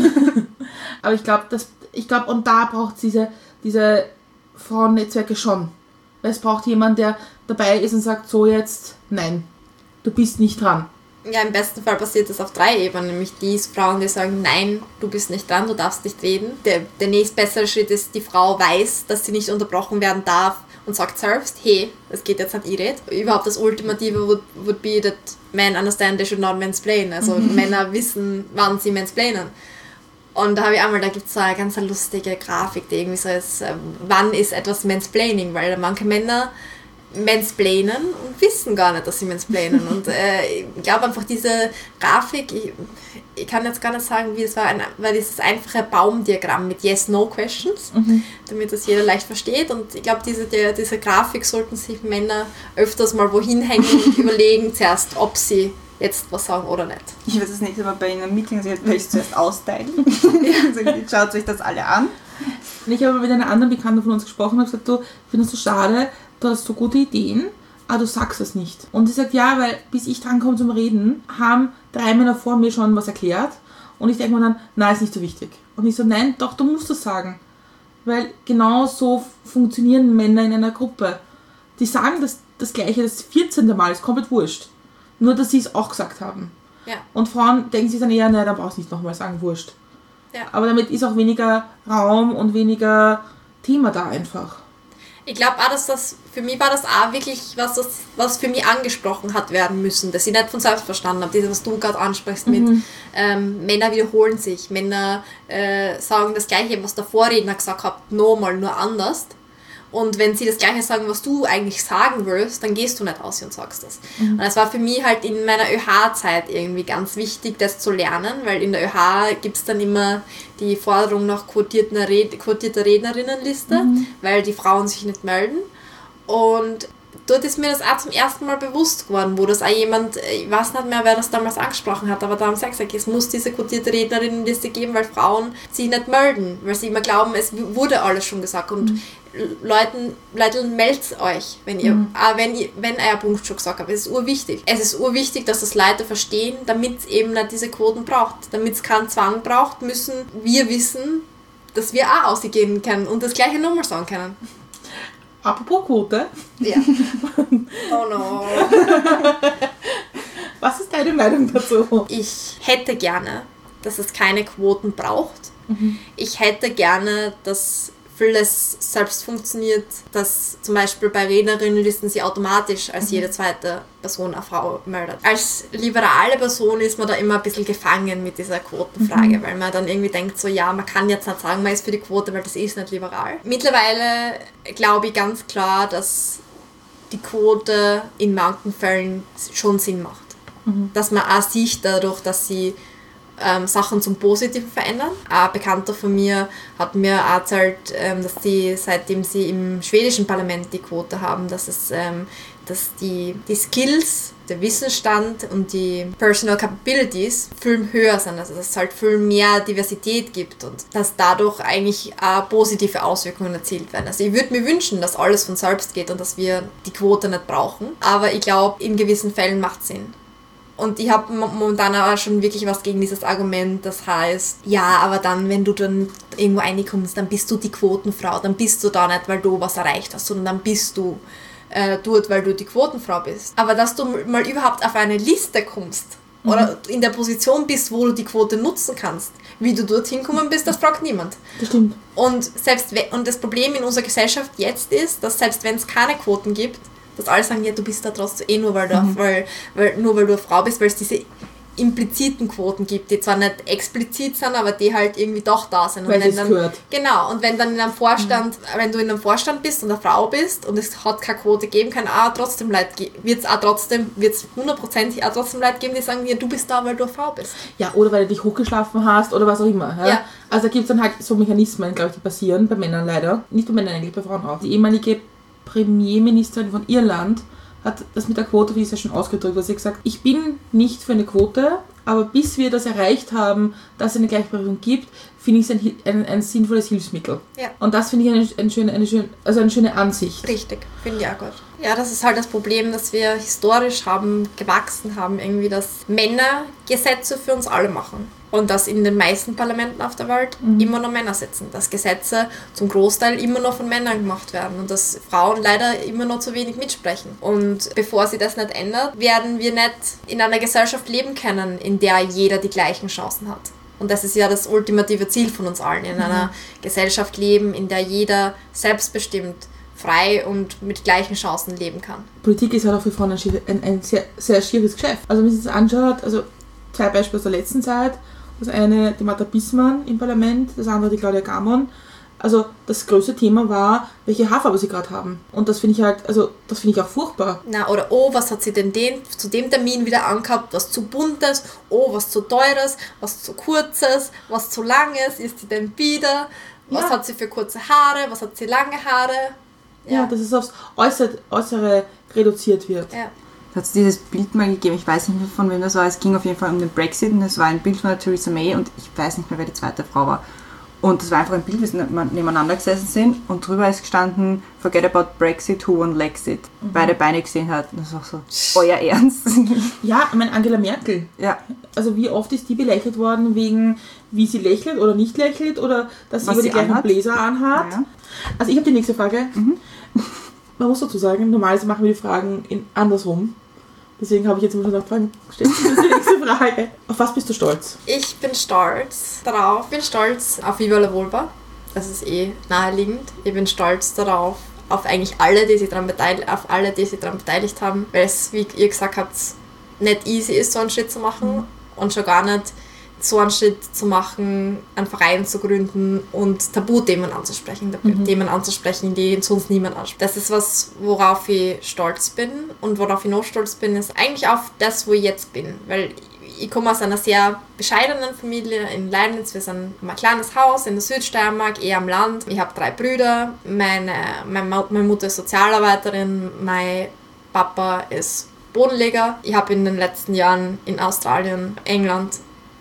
Aber ich glaube, dass ich glaube, und da braucht es diese, diese Frauennetzwerke schon. Weil es braucht jemanden, der dabei ist und sagt, so jetzt, nein, du bist nicht dran. Ja, im besten Fall passiert das auf drei Ebenen, nämlich die Frauen, die sagen, nein, du bist nicht dran, du darfst nicht reden. Der, der nächstbessere Schritt ist, die Frau weiß, dass sie nicht unterbrochen werden darf und sagt selbst, hey, das geht jetzt nicht, ich red. Überhaupt das Ultimative would, would be that men understand they should not mansplain. Also mhm. Männer wissen, wann sie mansplainen. Und da habe ich einmal, da gibt es so eine ganz lustige Grafik, die irgendwie so ist, äh, wann ist etwas Mansplaining, weil manche Männer mansplainen und wissen gar nicht, dass sie mansplainen. Und äh, ich glaube einfach diese Grafik, ich, ich kann jetzt gar nicht sagen, wie es war, ein, weil dieses einfache Baumdiagramm mit Yes-No-Questions, mhm. damit das jeder leicht versteht. Und ich glaube, diese, die, diese Grafik sollten sich Männer öfters mal wohin hängen und überlegen zuerst, ob sie jetzt was sagen oder nicht. Ich werde das nächste Mal bei einem Meeting, also werde ich es zuerst austeilen. Ja. Also, schaut euch das alle an. Und ich habe mit einer anderen Bekannten von uns gesprochen und gesagt, du, ich finde es so schade, du hast so gute Ideen, aber du sagst es nicht. Und sie sagt, ja, weil bis ich drankomme zum Reden, haben drei Männer vor mir schon was erklärt. Und ich denke mir dann, nein, ist nicht so wichtig. Und ich so, nein, doch, du musst das sagen. Weil genau so funktionieren Männer in einer Gruppe. Die sagen das, das Gleiche das vierzehnte Mal, ist komplett wurscht. Nur, dass sie es auch gesagt haben. Ja. Und Frauen denken sich dann eher, nein, dann brauchst du nicht nochmal sagen, wurscht. Ja. Aber damit ist auch weniger Raum und weniger Thema da einfach. Ich glaube auch, dass das, für mich war das auch wirklich was, das, was für mich angesprochen hat werden müssen, dass ich nicht von selbst verstanden habe. Das, was du gerade ansprichst mit Mhm. ähm, Männer wiederholen sich, Männer äh, sagen das Gleiche, was der Vorredner gesagt hat, nochmal, nur anders. Und wenn sie das Gleiche sagen, was du eigentlich sagen willst, dann gehst du nicht aus und sagst das. Mhm. Und das war für mich halt in meiner ÖH-Zeit irgendwie ganz wichtig, das zu lernen, weil in der ÖH gibt es dann immer die Forderung nach quotierter, Red- quotierter Rednerinnenliste, mhm. weil die Frauen sich nicht melden. Und dort ist mir das auch zum ersten Mal bewusst geworden, wo das auch jemand, ich weiß nicht mehr, wer das damals angesprochen hat, aber da haben sie gesagt, es muss diese quotierte Rednerinnenliste geben, weil Frauen sich nicht melden, weil sie immer glauben, es wurde alles schon gesagt. Und mhm. Leuten, Leute, meldet euch, wenn ihr, mhm. auch wenn ihr, wenn euer Punkt schon gesagt habt. Es ist urwichtig. Es ist urwichtig, dass das Leute verstehen, damit es eben nicht diese Quoten braucht. Damit es keinen Zwang braucht, müssen wir wissen, dass wir auch ausgehen können und das Gleiche nochmal sagen können. Apropos Quote. Ja. Oh no. Was ist deine Meinung dazu? Ich hätte gerne, dass es keine Quoten braucht. Mhm. Ich hätte gerne, dass vieles selbst funktioniert, dass zum Beispiel bei Rednerinnenlisten sie automatisch als mhm. jede zweite Person eine Frau meldet. Als liberale Person ist man da immer ein bisschen gefangen mit dieser Quotenfrage, mhm. weil man dann irgendwie denkt, so ja, man kann jetzt nicht sagen, man ist für die Quote, weil das ist nicht liberal. Mittlerweile glaube ich ganz klar, dass die Quote in manchen Fällen schon Sinn macht. Mhm. Dass man auch sieht dadurch, dass sie Ähm, Sachen zum Positiven verändern. Ein Bekannter von mir hat mir auch erzählt, ähm, dass die, seitdem sie im schwedischen Parlament die Quote haben, dass es ähm, dass die, die Skills, der Wissensstand und die Personal Capabilities viel höher sind, also dass es halt viel mehr Diversität gibt und dass dadurch eigentlich auch positive Auswirkungen erzielt werden. Also ich würde mir wünschen, dass alles von selbst geht und dass wir die Quote nicht brauchen, aber ich glaube, in gewissen Fällen macht es Sinn. Und ich habe momentan auch schon wirklich was gegen dieses Argument, das heißt, ja, aber dann, wenn du dann irgendwo reinkommst, dann bist du die Quotenfrau, dann bist du da nicht, weil du was erreicht hast, sondern dann bist du äh, dort, weil du die Quotenfrau bist. Aber dass du mal überhaupt auf eine Liste kommst mhm. oder in der Position bist, wo du die Quote nutzen kannst, wie du dorthin gekommen bist, das fragt niemand. Das stimmt. Und, selbst, und das Problem in unserer Gesellschaft jetzt ist, dass selbst wenn es keine Quoten gibt, dass alle sagen, ja, du bist da trotzdem eh nur, weil du, mhm. weil, weil, nur weil du eine Frau bist, weil es diese impliziten Quoten gibt, die zwar nicht explizit sind, aber die halt irgendwie doch da sind. Und weil wenn es dann, gehört. Genau, und wenn dann in einem Vorstand, mhm. wenn du in einem Vorstand bist und eine Frau bist und es hat keine Quote geben kann, auch trotzdem Leute, wird es auch trotzdem, wird es hundertprozentig auch trotzdem Leute geben, die sagen, ja, du bist da, weil du eine Frau bist. Ja, oder weil du dich hochgeschlafen hast oder was auch immer. Ja? Ja. Also da gibt es dann halt so Mechanismen, glaube ich, die passieren, bei Männern leider. Nicht bei Männern eigentlich, bei Frauen auch. Die ehemalige Premierministerin von Irland hat das mit der Quote, wie ich es ja schon ausgedrückt habe, sie hat gesagt, ich bin nicht für eine Quote, aber bis wir das erreicht haben, dass es eine Gleichberechtigung gibt, finde ich es ein, ein, ein sinnvolles Hilfsmittel. Ja. Und das finde ich eine, eine, schöne, eine, schöne, also eine schöne Ansicht. Richtig, finde ich auch gut. Ja, das ist halt das Problem, das wir historisch haben, gewachsen haben, irgendwie, dass Männer Gesetze für uns alle machen. Und dass in den meisten Parlamenten auf der Welt mhm. immer noch Männer sitzen. Dass Gesetze zum Großteil immer noch von Männern gemacht werden und dass Frauen leider immer noch zu wenig mitsprechen. Und bevor sich das nicht ändert, werden wir nicht in einer Gesellschaft leben können, in der jeder die gleichen Chancen hat. Und das ist ja das ultimative Ziel von uns allen, in mhm. einer Gesellschaft leben, in der jeder selbstbestimmt, frei und mit gleichen Chancen leben kann. Politik ist halt auch für Frauen ein, ein, ein sehr, sehr schwieriges Geschäft. Also wenn man sich das anschaut, also zwei Beispiele aus der letzten Zeit, das eine die Martha Bissmann im Parlament, das andere die Claudia Gamon. Also das größte Thema war, welche Haarfarbe sie gerade haben. Und das finde ich halt, also das finde ich auch furchtbar. Na, oder oh, was hat sie denn den, zu dem Termin wieder angehabt? Was zu buntes, oh, was zu teures, was zu kurzes, was zu langes, ist sie denn wieder? Was ja. hat sie für kurze Haare, was hat sie lange Haare? Ja, ja dass es aufs Äußere, Äußere reduziert wird. Ja. Hat es dieses Bild mal gegeben, ich weiß nicht mehr von wem das war, es ging auf jeden Fall um den Brexit und es war ein Bild von der Theresa May und ich weiß nicht mehr, wer die zweite Frau war. Und das war einfach ein Bild, wie sie nebeneinander gesessen sind und drüber ist gestanden, forget about Brexit, who won Lexit. Mhm. Beide Beine gesehen hat. Und das war so, euer Ernst? Ja, ich meine Angela Merkel. Ja. Also wie oft ist die belächelt worden wegen, wie sie lächelt oder nicht lächelt oder dass sie Was über die sie gleichen anhat. Bläser anhat. Ja. Also ich habe die nächste Frage. Mhm. Man muss dazu sagen, normalerweise machen wir die Fragen in andersrum. Deswegen habe ich jetzt immer schon gedacht, stell dir die nächste Frage. Auf was bist du stolz? Ich bin stolz darauf. Ich bin stolz auf Viva la Vulva. Das ist eh naheliegend. Ich bin stolz darauf, auf eigentlich alle, die sich daran beteiligt, auf alle, die sich daran beteiligt haben, weil es, wie ihr gesagt habt, nicht easy ist, so einen Schritt zu machen mhm. und schon gar nicht so einen Schritt zu machen, einen Verein zu gründen und Tabuthemen anzusprechen, mhm. Themen anzusprechen, die sonst niemand anspricht. Das ist was, worauf ich stolz bin und worauf ich noch stolz bin, ist eigentlich auf das, wo ich jetzt bin, weil ich komme aus einer sehr bescheidenen Familie in Leibniz. Wir sind ein kleines Haus in der Südsteiermark, eher am Land. Ich habe drei Brüder. Meine, meine, meine Mutter ist Sozialarbeiterin, mein Papa ist Bodenleger. Ich habe in den letzten Jahren in Australien, England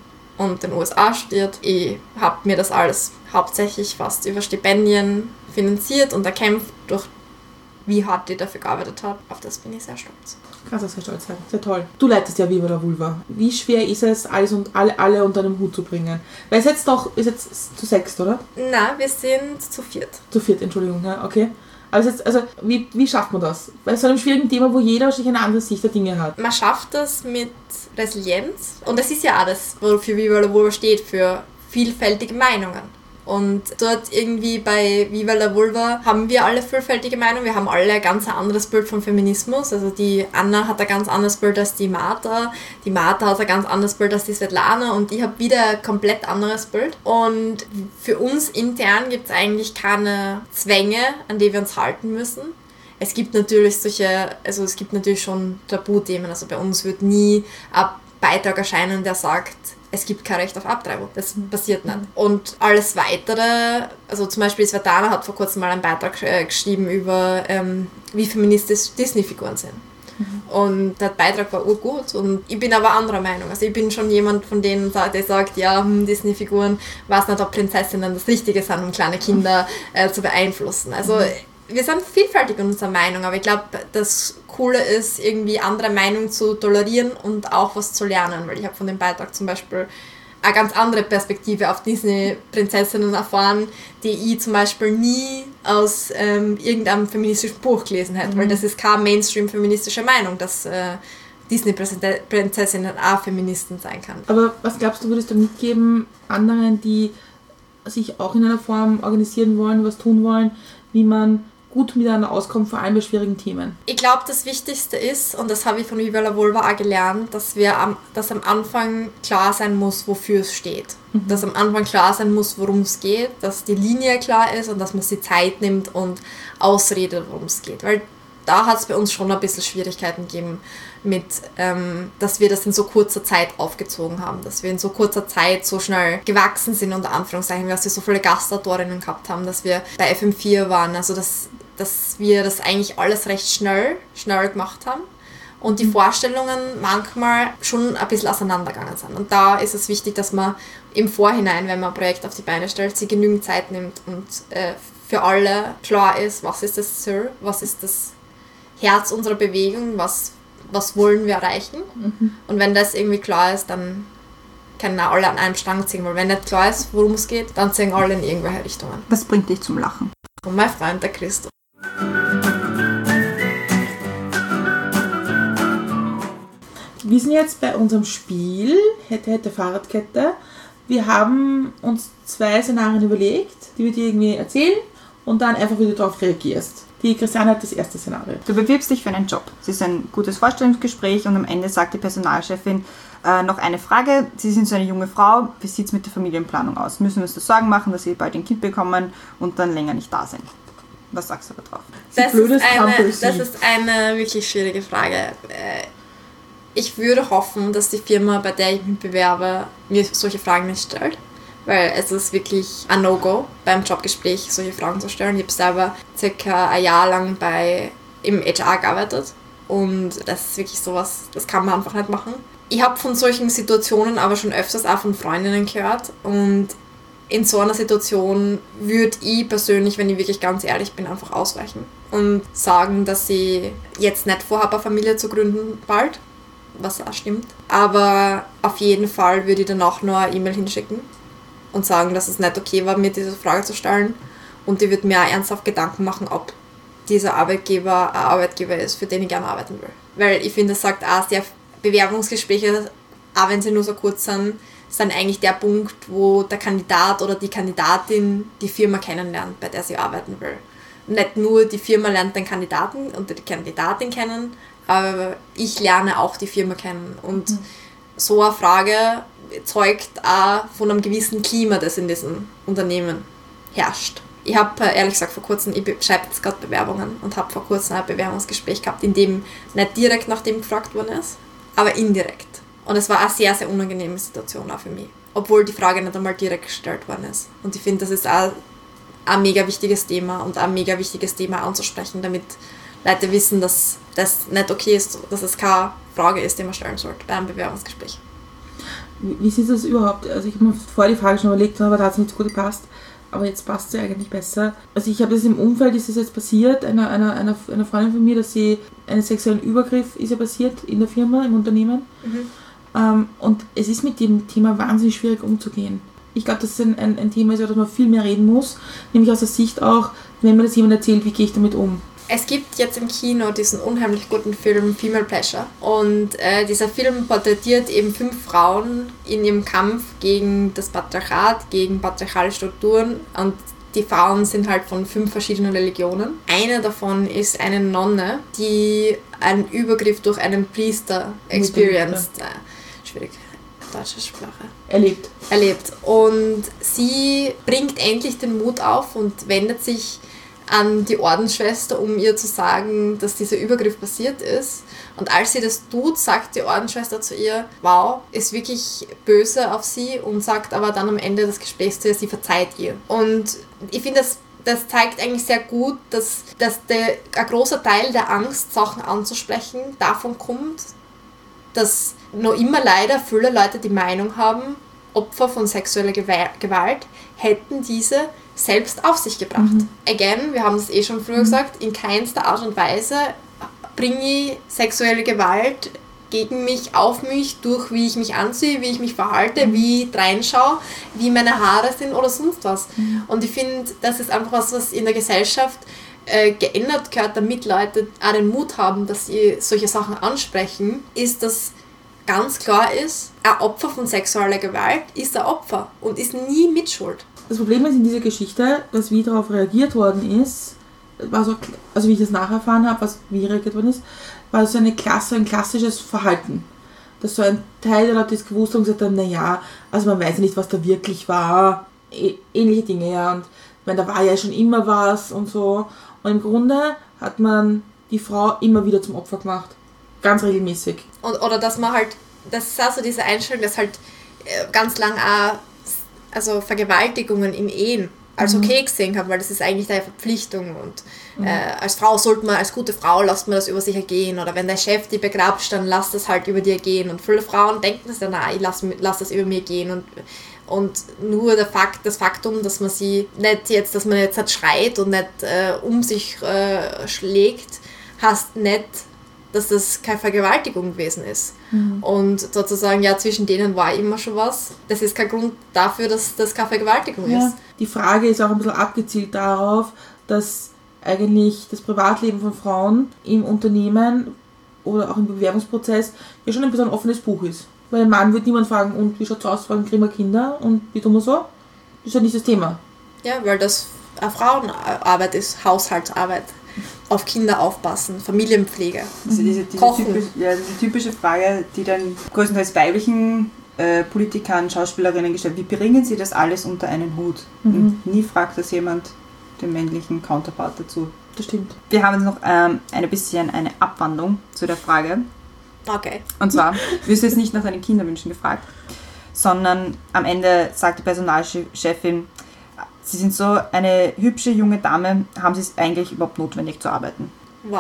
und den U S A studiert. Ich habe mir das alles hauptsächlich fast über Stipendien finanziert und erkämpft, durch wie hart ich dafür gearbeitet habe. Auf das bin ich sehr stolz. Kannst du sehr stolz sein. Sehr toll. Du leitest ja Viva la Vulva. Wie schwer ist es, alles und alle, alle unter einem Hut zu bringen? Weil es jetzt doch, ist jetzt zu sechst, oder? Nein, wir sind zu viert. Zu viert, Entschuldigung, ja, okay. Aber es ist, also, wie, wie schafft man das? Bei so einem schwierigen Thema, wo jeder wahrscheinlich eine andere Sicht der Dinge hat. Man schafft das mit Resilienz. Und das ist ja auch das, wofür Viva la Vulva steht, für vielfältige Meinungen. Und dort irgendwie bei Viva la Vulva haben wir alle vielfältige Meinungen. Wir haben alle ein ganz anderes Bild vom Feminismus. Also die Anna hat ein ganz anderes Bild als die Martha. Die Martha hat ein ganz anderes Bild als die Svetlana. Und ich habe wieder ein komplett anderes Bild. Und für uns intern gibt es eigentlich keine Zwänge, an die wir uns halten müssen. Es gibt natürlich solche, also es gibt natürlich schon Tabuthemen. Also bei uns wird nie ein Beitrag erscheinen, der sagt, es gibt kein Recht auf Abtreibung. Das passiert nicht. Und alles Weitere, also zum Beispiel Svetlana hat vor kurzem mal einen Beitrag äh, geschrieben über, ähm, wie feministisch Disney-Figuren sind. Mhm. Und der Beitrag war urgut und ich bin aber anderer Meinung. Also ich bin schon jemand von denen, der sagt, ja, hm, Disney-Figuren, weiß nicht, ob Prinzessinnen das Richtige sind, um kleine Kinder äh, zu beeinflussen. Also mhm. wir sind vielfältig in unserer Meinung, aber ich glaube, das Coole ist, irgendwie andere Meinungen zu tolerieren und auch was zu lernen, weil ich habe von dem Beitrag zum Beispiel eine ganz andere Perspektive auf Disney-Prinzessinnen erfahren, die ich zum Beispiel nie aus ähm, irgendeinem feministischen Buch gelesen hätte, mhm. weil das ist keine Mainstream-feministische Meinung, dass äh, Disney-Prinzessinnen auch Feministen sein kann. Aber was glaubst du, würdest du mitgeben anderen, die sich auch in einer Form organisieren wollen, was tun wollen, wie man gut miteinander auskommt, vor allem bei schwierigen Themen? Ich glaube, das Wichtigste ist, und das habe ich von Viva la Vulva auch gelernt, dass, wir am, dass am Anfang klar sein muss, wofür es steht. Mhm. Dass am Anfang klar sein muss, worum es geht, dass die Linie klar ist und dass man sich Zeit nimmt und ausredet, worum es geht. Weil da hat es bei uns schon ein bisschen Schwierigkeiten gegeben, mit, ähm, dass wir das in so kurzer Zeit aufgezogen haben, dass wir in so kurzer Zeit so schnell gewachsen sind, unter Anführungszeichen, dass wir so viele Gastautorinnen gehabt haben, dass wir bei F M vier waren, also dass, dass wir das eigentlich alles recht schnell, schnell gemacht haben und die mhm. Vorstellungen manchmal schon ein bisschen auseinandergegangen sind. Und da ist es wichtig, dass man im Vorhinein, wenn man ein Projekt auf die Beine stellt, sich genügend Zeit nimmt und äh, für alle klar ist, was ist das Ziel, was ist das Herz unserer Bewegung, was was wollen wir erreichen. Mhm. Und wenn das irgendwie klar ist, dann können auch alle an einem Strang ziehen, weil wenn nicht klar ist, worum es geht, dann ziehen alle in irgendwelche Richtungen. Was bringt dich zum Lachen? Und mein Freund, der Christoph. Wir sind jetzt bei unserem Spiel Hätte, hätte, Fahrradkette. Wir haben uns zwei Szenarien überlegt, die wir dir irgendwie erzählen und dann einfach, wie du darauf reagierst. Die Christiane hat das erste Szenario. Du bewirbst dich für einen Job. Es ist ein gutes Vorstellungsgespräch und am Ende sagt die Personalchefin äh, noch eine Frage. Sie sind so eine junge Frau, wie sieht es mit der Familienplanung aus? Müssen wir uns da Sorgen machen, dass Sie bald ein Kind bekommen und dann länger nicht da sind? Was sagst du da drauf? Das ist, eine, das ist eine wirklich schwierige Frage. Ich würde hoffen, dass die Firma, bei der ich mich bewerbe, mir solche Fragen nicht stellt. Weil es ist wirklich ein No-Go, beim Jobgespräch solche Fragen zu stellen. Ich habe selber circa ein Jahr lang bei, im H R gearbeitet und das ist wirklich sowas, das kann man einfach nicht machen. Ich habe von solchen Situationen aber schon öfters auch von Freundinnen gehört und in so einer Situation würde ich persönlich, wenn ich wirklich ganz ehrlich bin, einfach ausweichen und sagen, dass ich jetzt nicht vorhabe, eine Familie zu gründen bald, was auch stimmt. Aber auf jeden Fall würde ich danach noch eine E-Mail hinschicken und sagen, dass es nicht okay war, mir diese Frage zu stellen. Und ich würde mir auch ernsthaft Gedanken machen, ob dieser Arbeitgeber ein Arbeitgeber ist, für den ich gerne arbeiten will. Weil ich finde, das sagt auch sehr, Bewerbungsgespräche, auch wenn sie nur so kurz sind, sind eigentlich der Punkt, wo der Kandidat oder die Kandidatin die Firma kennenlernt, bei der sie arbeiten will. Nicht nur die Firma lernt den Kandidaten und die Kandidatin kennen, aber ich lerne auch die Firma kennen. Und mhm. so eine Frage zeugt auch von einem gewissen Klima, das in diesem Unternehmen herrscht. Ich habe ehrlich gesagt vor kurzem, ich schreibe jetzt gerade Bewerbungen und habe vor kurzem ein Bewerbungsgespräch gehabt, in dem nicht direkt nach dem gefragt worden ist, aber indirekt. Und es war eine sehr, sehr unangenehme Situation auch für mich, obwohl die Frage nicht einmal direkt gestellt worden ist. Und ich finde, das ist auch ein mega wichtiges Thema und ein mega wichtiges Thema anzusprechen, damit Leute wissen, dass das nicht okay ist, dass es keine Frage ist, die man stellen sollte bei einem Bewerbungsgespräch. Wie ist das überhaupt? Also ich habe mir vorher die Frage schon überlegt, aber da hat es nicht so gut gepasst. Aber jetzt passt sie eigentlich besser. Also ich habe das im Umfeld, ist das jetzt passiert, einer, einer, einer, einer Freundin von mir, dass sie einen sexuellen Übergriff ist ja passiert in der Firma, im Unternehmen. Mhm. Ähm, und es ist mit dem Thema wahnsinnig schwierig umzugehen. Ich glaube, dass es ein, ein, ein Thema ist, über das man viel mehr reden muss, nämlich aus der Sicht auch, wenn mir das jemand erzählt, wie gehe ich damit um. Es gibt jetzt im Kino diesen unheimlich guten Film Female Pleasure und äh, dieser Film porträtiert eben fünf Frauen in ihrem Kampf gegen das Patriarchat, gegen patriarchale Strukturen und die Frauen sind halt von fünf verschiedenen Religionen. Eine davon ist eine Nonne, die einen Übergriff durch einen Priester experienced. Äh, schwierig. Deutsche Sprache. Erlebt. Erlebt. Und sie bringt endlich den Mut auf und wendet sich an die Ordensschwester, um ihr zu sagen, dass dieser Übergriff passiert ist. Und als sie das tut, sagt die Ordensschwester zu ihr, wow, ist wirklich böse auf sie und sagt aber dann am Ende des Gesprächs zu ihr, sie verzeiht ihr. Und ich finde, das, das zeigt eigentlich sehr gut, dass, dass der, ein großer Teil der Angst, Sachen anzusprechen, davon kommt, dass noch immer leider viele Leute die Meinung haben, Opfer von sexueller Gewalt hätten diese selbst auf sich gebracht. Mhm. Again, wir haben das eh schon früher mhm. gesagt, in keinster Art und Weise bringe ich sexuelle Gewalt gegen mich, auf mich, durch wie ich mich anziehe, wie ich mich verhalte, mhm. wie ich reinschaue, wie meine Haare sind oder sonst was. Mhm. Und ich finde, das ist einfach was, was in der Gesellschaft äh, geändert gehört, damit Leute auch den Mut haben, dass sie solche Sachen ansprechen, ist, dass ganz klar ist, ein Opfer von sexueller Gewalt ist ein Opfer und ist nie mitschuld. Das Problem ist in dieser Geschichte, dass wie darauf reagiert worden ist, war so, also wie ich das nacherfahren habe, was wie reagiert worden ist, war so eine Klasse, ein klassisches Verhalten. Dass so ein Teil der Leute das gewusst hat und gesagt hat, naja, also man weiß ja nicht, was da wirklich war, ähnliche Dinge, ja, und ich meine, da war ja schon immer was und so. Und im Grunde hat man die Frau immer wieder zum Opfer gemacht. Ganz regelmäßig. Und, oder dass man halt, das ist auch so diese Einstellung, dass halt ganz lang auch also Vergewaltigungen in Ehen als okay gesehen haben, weil das ist eigentlich eine Verpflichtung und mhm. äh, als Frau sollte man, als gute Frau lasst man das über sich ergehen oder wenn dein Chef dich begrapscht, dann lass das halt über dir gehen und viele Frauen denken das dann, nein, ich lass, lass das über mir gehen und, und nur der Fakt, das Faktum, dass man sie nicht jetzt, dass man jetzt halt schreit und nicht äh, um sich äh, schlägt, heißt nicht, dass das keine Vergewaltigung gewesen ist. Mhm. Und sozusagen, ja, zwischen denen war immer schon was. Das ist kein Grund dafür, dass das keine Vergewaltigung ja. ist. Die Frage ist auch ein bisschen abgezielt darauf, dass eigentlich das Privatleben von Frauen im Unternehmen oder auch im Bewerbungsprozess ja schon ein bisschen ein offenes Buch ist. Weil ein Mann wird niemand fragen, und wie schaut's aus, wann kriegen wir Kinder und wie tun wir so? Das ist ja nicht das Thema. Ja, weil das eine Frauenarbeit ist, Haushaltsarbeit. Auf Kinder aufpassen, Familienpflege, also diese, diese Kochen. Typisch, ja, diese typische Frage, die dann größtenteils weiblichen äh, Politikern, Schauspielerinnen gestellt wird, wie bringen sie das alles unter einen Hut? Mhm. Und nie fragt das jemand den männlichen Counterpart dazu. Das stimmt. Wir haben jetzt noch ähm, ein bisschen eine Abwandlung zu der Frage. Okay. Und zwar, wirst du jetzt nicht nach deinen Kinderwünschen gefragt, sondern am Ende sagt die Personalchefin, Sie sind so eine hübsche junge Dame, haben Sie es eigentlich überhaupt notwendig zu arbeiten? Wow.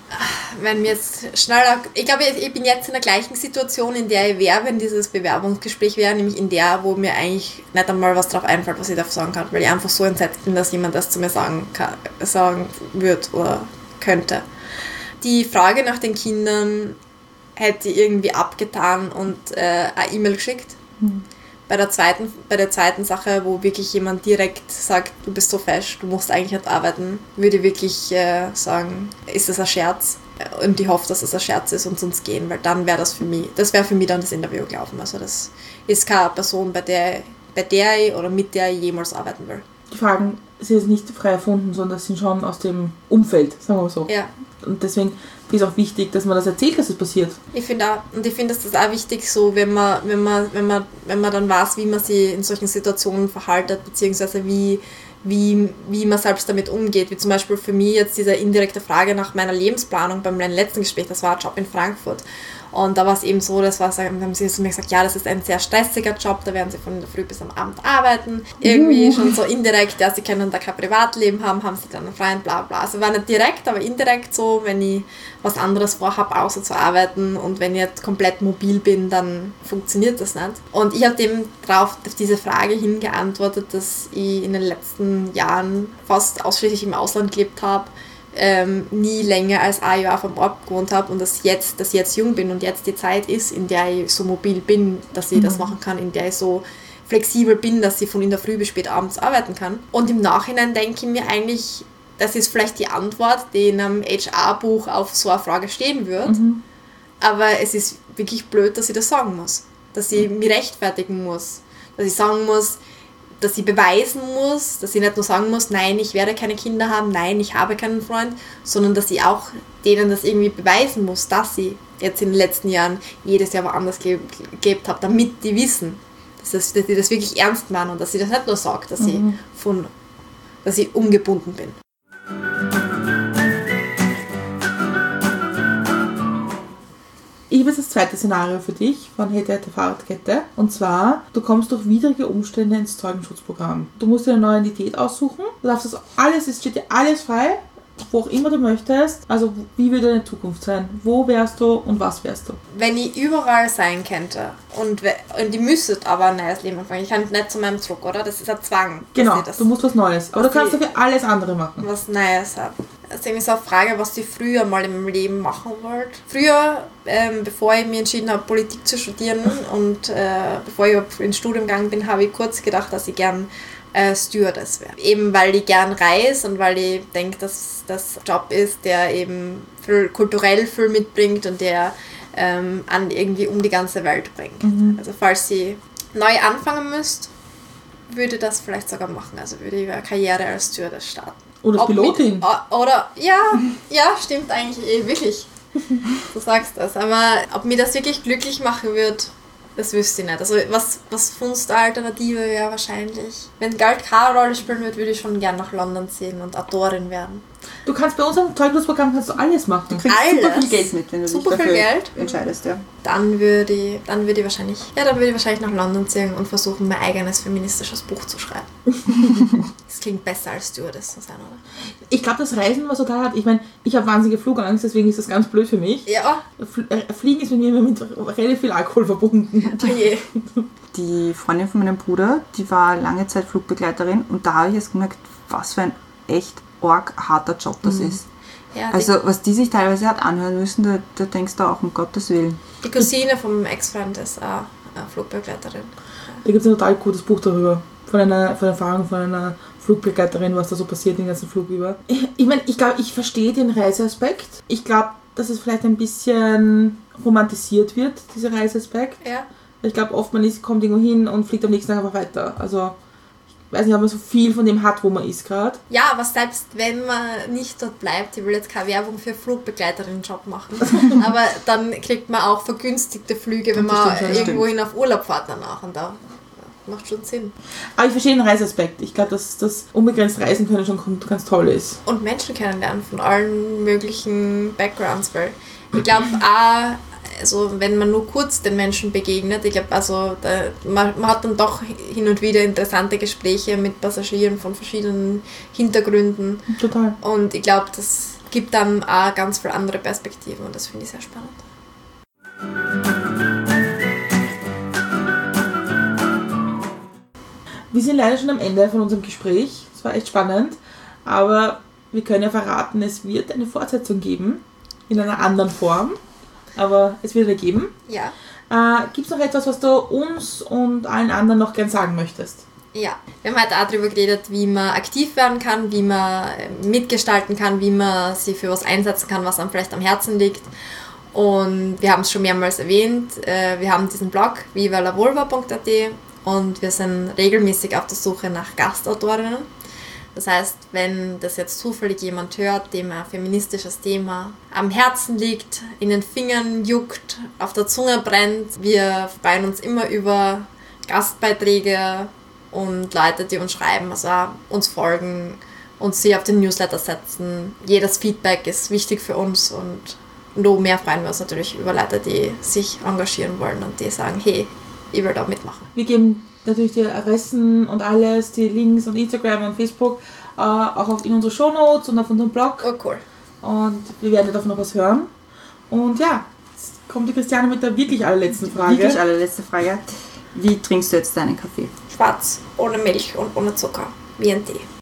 Wenn mir jetzt schneller, ich glaube, ich bin jetzt in der gleichen Situation, in der ich wäre, wenn dieses Bewerbungsgespräch wäre, nämlich in der, wo mir eigentlich nicht einmal was drauf einfällt, was ich dafür sagen kann, weil ich einfach so entsetzt bin, dass jemand das zu mir sagen kann, sagen wird oder könnte. Die Frage nach den Kindern hätte ich irgendwie abgetan und äh, eine E-Mail geschickt. Mhm. Bei der zweiten, bei der zweiten Sache, wo wirklich jemand direkt sagt, du bist so fesch, du musst eigentlich nicht arbeiten, würde ich wirklich äh, sagen, ist das ein Scherz? Und ich hoffe, dass es ein Scherz ist und sonst gehen, weil dann wäre das für mich, das wäre für mich dann das Interview gelaufen. Also das ist keine Person, bei der, bei der ich oder mit der ich jemals arbeiten will. Die Fragen sind jetzt nicht frei erfunden, sondern sind schon aus dem Umfeld, sagen wir mal so. Ja. Und deswegen ist es auch wichtig, dass man das erzählt, dass es passiert. Ich finde auch, und ich finde, dass das auch wichtig so, wenn man, wenn man, wenn man, wenn man dann weiß, wie man sich in solchen Situationen verhaltet, beziehungsweise wie, wie, wie man selbst damit umgeht. Wie zum Beispiel für mich jetzt diese indirekte Frage nach meiner Lebensplanung beim letzten Gespräch, das war ein Job in Frankfurt. Und da war es eben so, das war, haben sie zu mir gesagt, ja, das ist ein sehr stressiger Job, da werden sie von der Früh bis am Abend arbeiten. Irgendwie uh. schon so indirekt, ja, sie können da kein Privatleben haben, haben sie dann einen freien, bla bla. Also war nicht direkt, aber indirekt so, wenn ich was anderes vorhabe, außer zu arbeiten und wenn ich jetzt komplett mobil bin, dann funktioniert das nicht. Und ich habe dem drauf auf diese Frage hingeantwortet, dass ich in den letzten Jahren fast ausschließlich im Ausland gelebt habe, Ähm, nie länger als ein Jahr vom Ort gewohnt habe und dass, jetzt, dass ich jetzt jung bin und jetzt die Zeit ist, in der ich so mobil bin, dass ich mhm. das machen kann, in der ich so flexibel bin, dass ich von in der Früh bis spät abends arbeiten kann. Und im Nachhinein denke ich mir eigentlich, das ist vielleicht die Antwort, die in einem H R-Buch auf so eine Frage stehen wird, mhm. aber es ist wirklich blöd, dass ich das sagen muss, dass ich mich rechtfertigen muss, dass ich sagen muss, dass ich beweisen muss, dass ich nicht nur sagen muss, nein, ich werde keine Kinder haben, nein, ich habe keinen Freund, sondern dass ich auch denen das irgendwie beweisen muss, dass ich jetzt in den letzten Jahren jedes Jahr woanders ge- gelebt habe, damit die wissen, dass, das, dass ich das wirklich ernst meine und dass ich das nicht nur sage, dass, mhm. ich von, dass ich ungebunden bin. Ich habe jetzt das zweite Szenario für dich von Hätte, Hätte, Fahrradkette. Und zwar, du kommst durch widrige Umstände ins Zeugenschutzprogramm. Du musst dir eine neue Identität aussuchen. Du darfst das alles, es steht dir alles frei, wo auch immer du möchtest. Also, wie würde deine Zukunft sein? Wo wärst du und was wärst du? Wenn ich überall sein könnte und, und ich müsste aber ein neues Leben anfangen, ich kann nicht zu meinem Druck, oder? Das ist ein Zwang. Genau, das, du musst was Neues. Aber du kannst dafür alles andere machen. Was Neues habe. Das ist irgendwie so eine Frage, was ich früher mal im Leben machen wollte. Früher, ähm, bevor ich mich entschieden habe, Politik zu studieren und äh, bevor ich ins Studium gegangen bin, habe ich kurz gedacht, dass ich gern äh, Stewardess wäre. Eben weil ich gern reise und weil ich denke, dass das ein Job ist, der eben viel, kulturell viel mitbringt und der ähm, an irgendwie um die ganze Welt bringt. Mhm. Also falls ich neu anfangen müsste, würde ich das vielleicht sogar machen. Also würde ich eine Karriere als Stewardess starten. Oder als Pilotin. Mit, oder, ja, ja, stimmt eigentlich eh, wirklich. Du sagst das. Aber ob mir das wirklich glücklich machen wird, das wüsste ich nicht. Also was, was für uns der Alternative wäre wahrscheinlich. Wenn Geld keine Rolle spielen würde, würde ich schon gerne nach London ziehen und Autorin werden. Du kannst bei unserem Zeugnisprogramm kannst du alles machen. Du kriegst alles. super viel Geld mit, wenn du super dich dafür viel Geld. entscheidest. Ja. Dann würde ich, dann würde ich wahrscheinlich, ja, dann würde ich wahrscheinlich nach London ziehen und versuchen, mein eigenes feministisches Buch zu schreiben. Das klingt besser als Stewardess zu sein, oder? Ich glaube, das Reisen, was total hat, ich meine, ich habe wahnsinnige Flugangst, deswegen ist das ganz blöd für mich. Ja. Fliegen ist mit mir immer mit relativ viel Alkohol verbunden. Oh je. Die Freundin von meinem Bruder, die war lange Zeit Flugbegleiterin und da habe ich jetzt gemerkt, was für ein echt arg harter Job das mhm. ist. Ja, also was die sich teilweise hat anhören müssen, da, da denkst du auch, um Gottes Willen. Die Cousine vom Ex-Freund ist auch eine Flugbegleiterin. Da gibt es ein total gutes Buch darüber, von einer, von Erfahrung von einer Flugbegleiterin, was da so passiert den ganzen Flug über. Ich, ich meine, ich glaube, ich verstehe den Reiseaspekt. Ich glaube, dass es vielleicht ein bisschen romantisiert wird, dieser Reiseaspekt. Ja. Ich glaube, oft man ist, kommt irgendwo hin und fliegt am nächsten Tag einfach weiter. Also ich weiß nicht, ob man so viel von dem hat, wo man ist gerade. Ja, aber selbst wenn man nicht dort bleibt, ich will jetzt keine Werbung für Flugbegleiterinnen-Job machen, aber dann kriegt man auch vergünstigte Flüge, wenn man stimmt, irgendwo hin auf Urlaub fährt danach und da macht schon Sinn. Aber ich verstehe den Reiseaspekt. Ich glaube, dass das unbegrenzt Reisen können schon ganz toll ist. Und Menschen kennenlernen von allen möglichen Backgrounds, weil ich glaube auch, also wenn man nur kurz den Menschen begegnet, ich glaube, also da, man, man hat dann doch hin und wieder interessante Gespräche mit Passagieren von verschiedenen Hintergründen. Total. Und ich glaube, dass gibt dann auch ganz viele andere Perspektiven und das finde ich sehr spannend. Wir sind leider schon am Ende von unserem Gespräch. Es war echt spannend, aber wir können ja verraten, es wird eine Fortsetzung geben, in einer anderen Form, aber es wird eine geben. Ja. Äh, Gibt es noch etwas, was du uns und allen anderen noch gern sagen möchtest? Ja, wir haben heute auch darüber geredet, wie man aktiv werden kann, wie man mitgestalten kann, wie man sich für was einsetzen kann, was einem vielleicht am Herzen liegt. Und wir haben es schon mehrmals erwähnt, wir haben diesen Blog viva la vulva punkt a t und wir sind regelmäßig auf der Suche nach Gastautorinnen. Das heißt, wenn das jetzt zufällig jemand hört, dem ein feministisches Thema am Herzen liegt, in den Fingern juckt, auf der Zunge brennt, wir freuen uns immer über Gastbeiträge und Leute, die uns schreiben, also uns folgen, uns sie auf den Newsletter setzen. Jedes Feedback ist wichtig für uns und noch mehr freuen wir uns natürlich über Leute, die sich engagieren wollen und die sagen, hey, ich will da mitmachen. Wir geben natürlich die Adressen und alles, die Links und Instagram und Facebook äh, auch in unsere Shownotes und auf unserem Blog. Oh, cool. Und wir werden davon noch was hören. Und ja, jetzt kommt die Christiane mit der wirklich allerletzten Frage. Wirklich allerletzte Frage. Wie trinkst du jetzt deinen Kaffee? Schwarz, ohne Milch und ohne Zucker, wie ein Tee.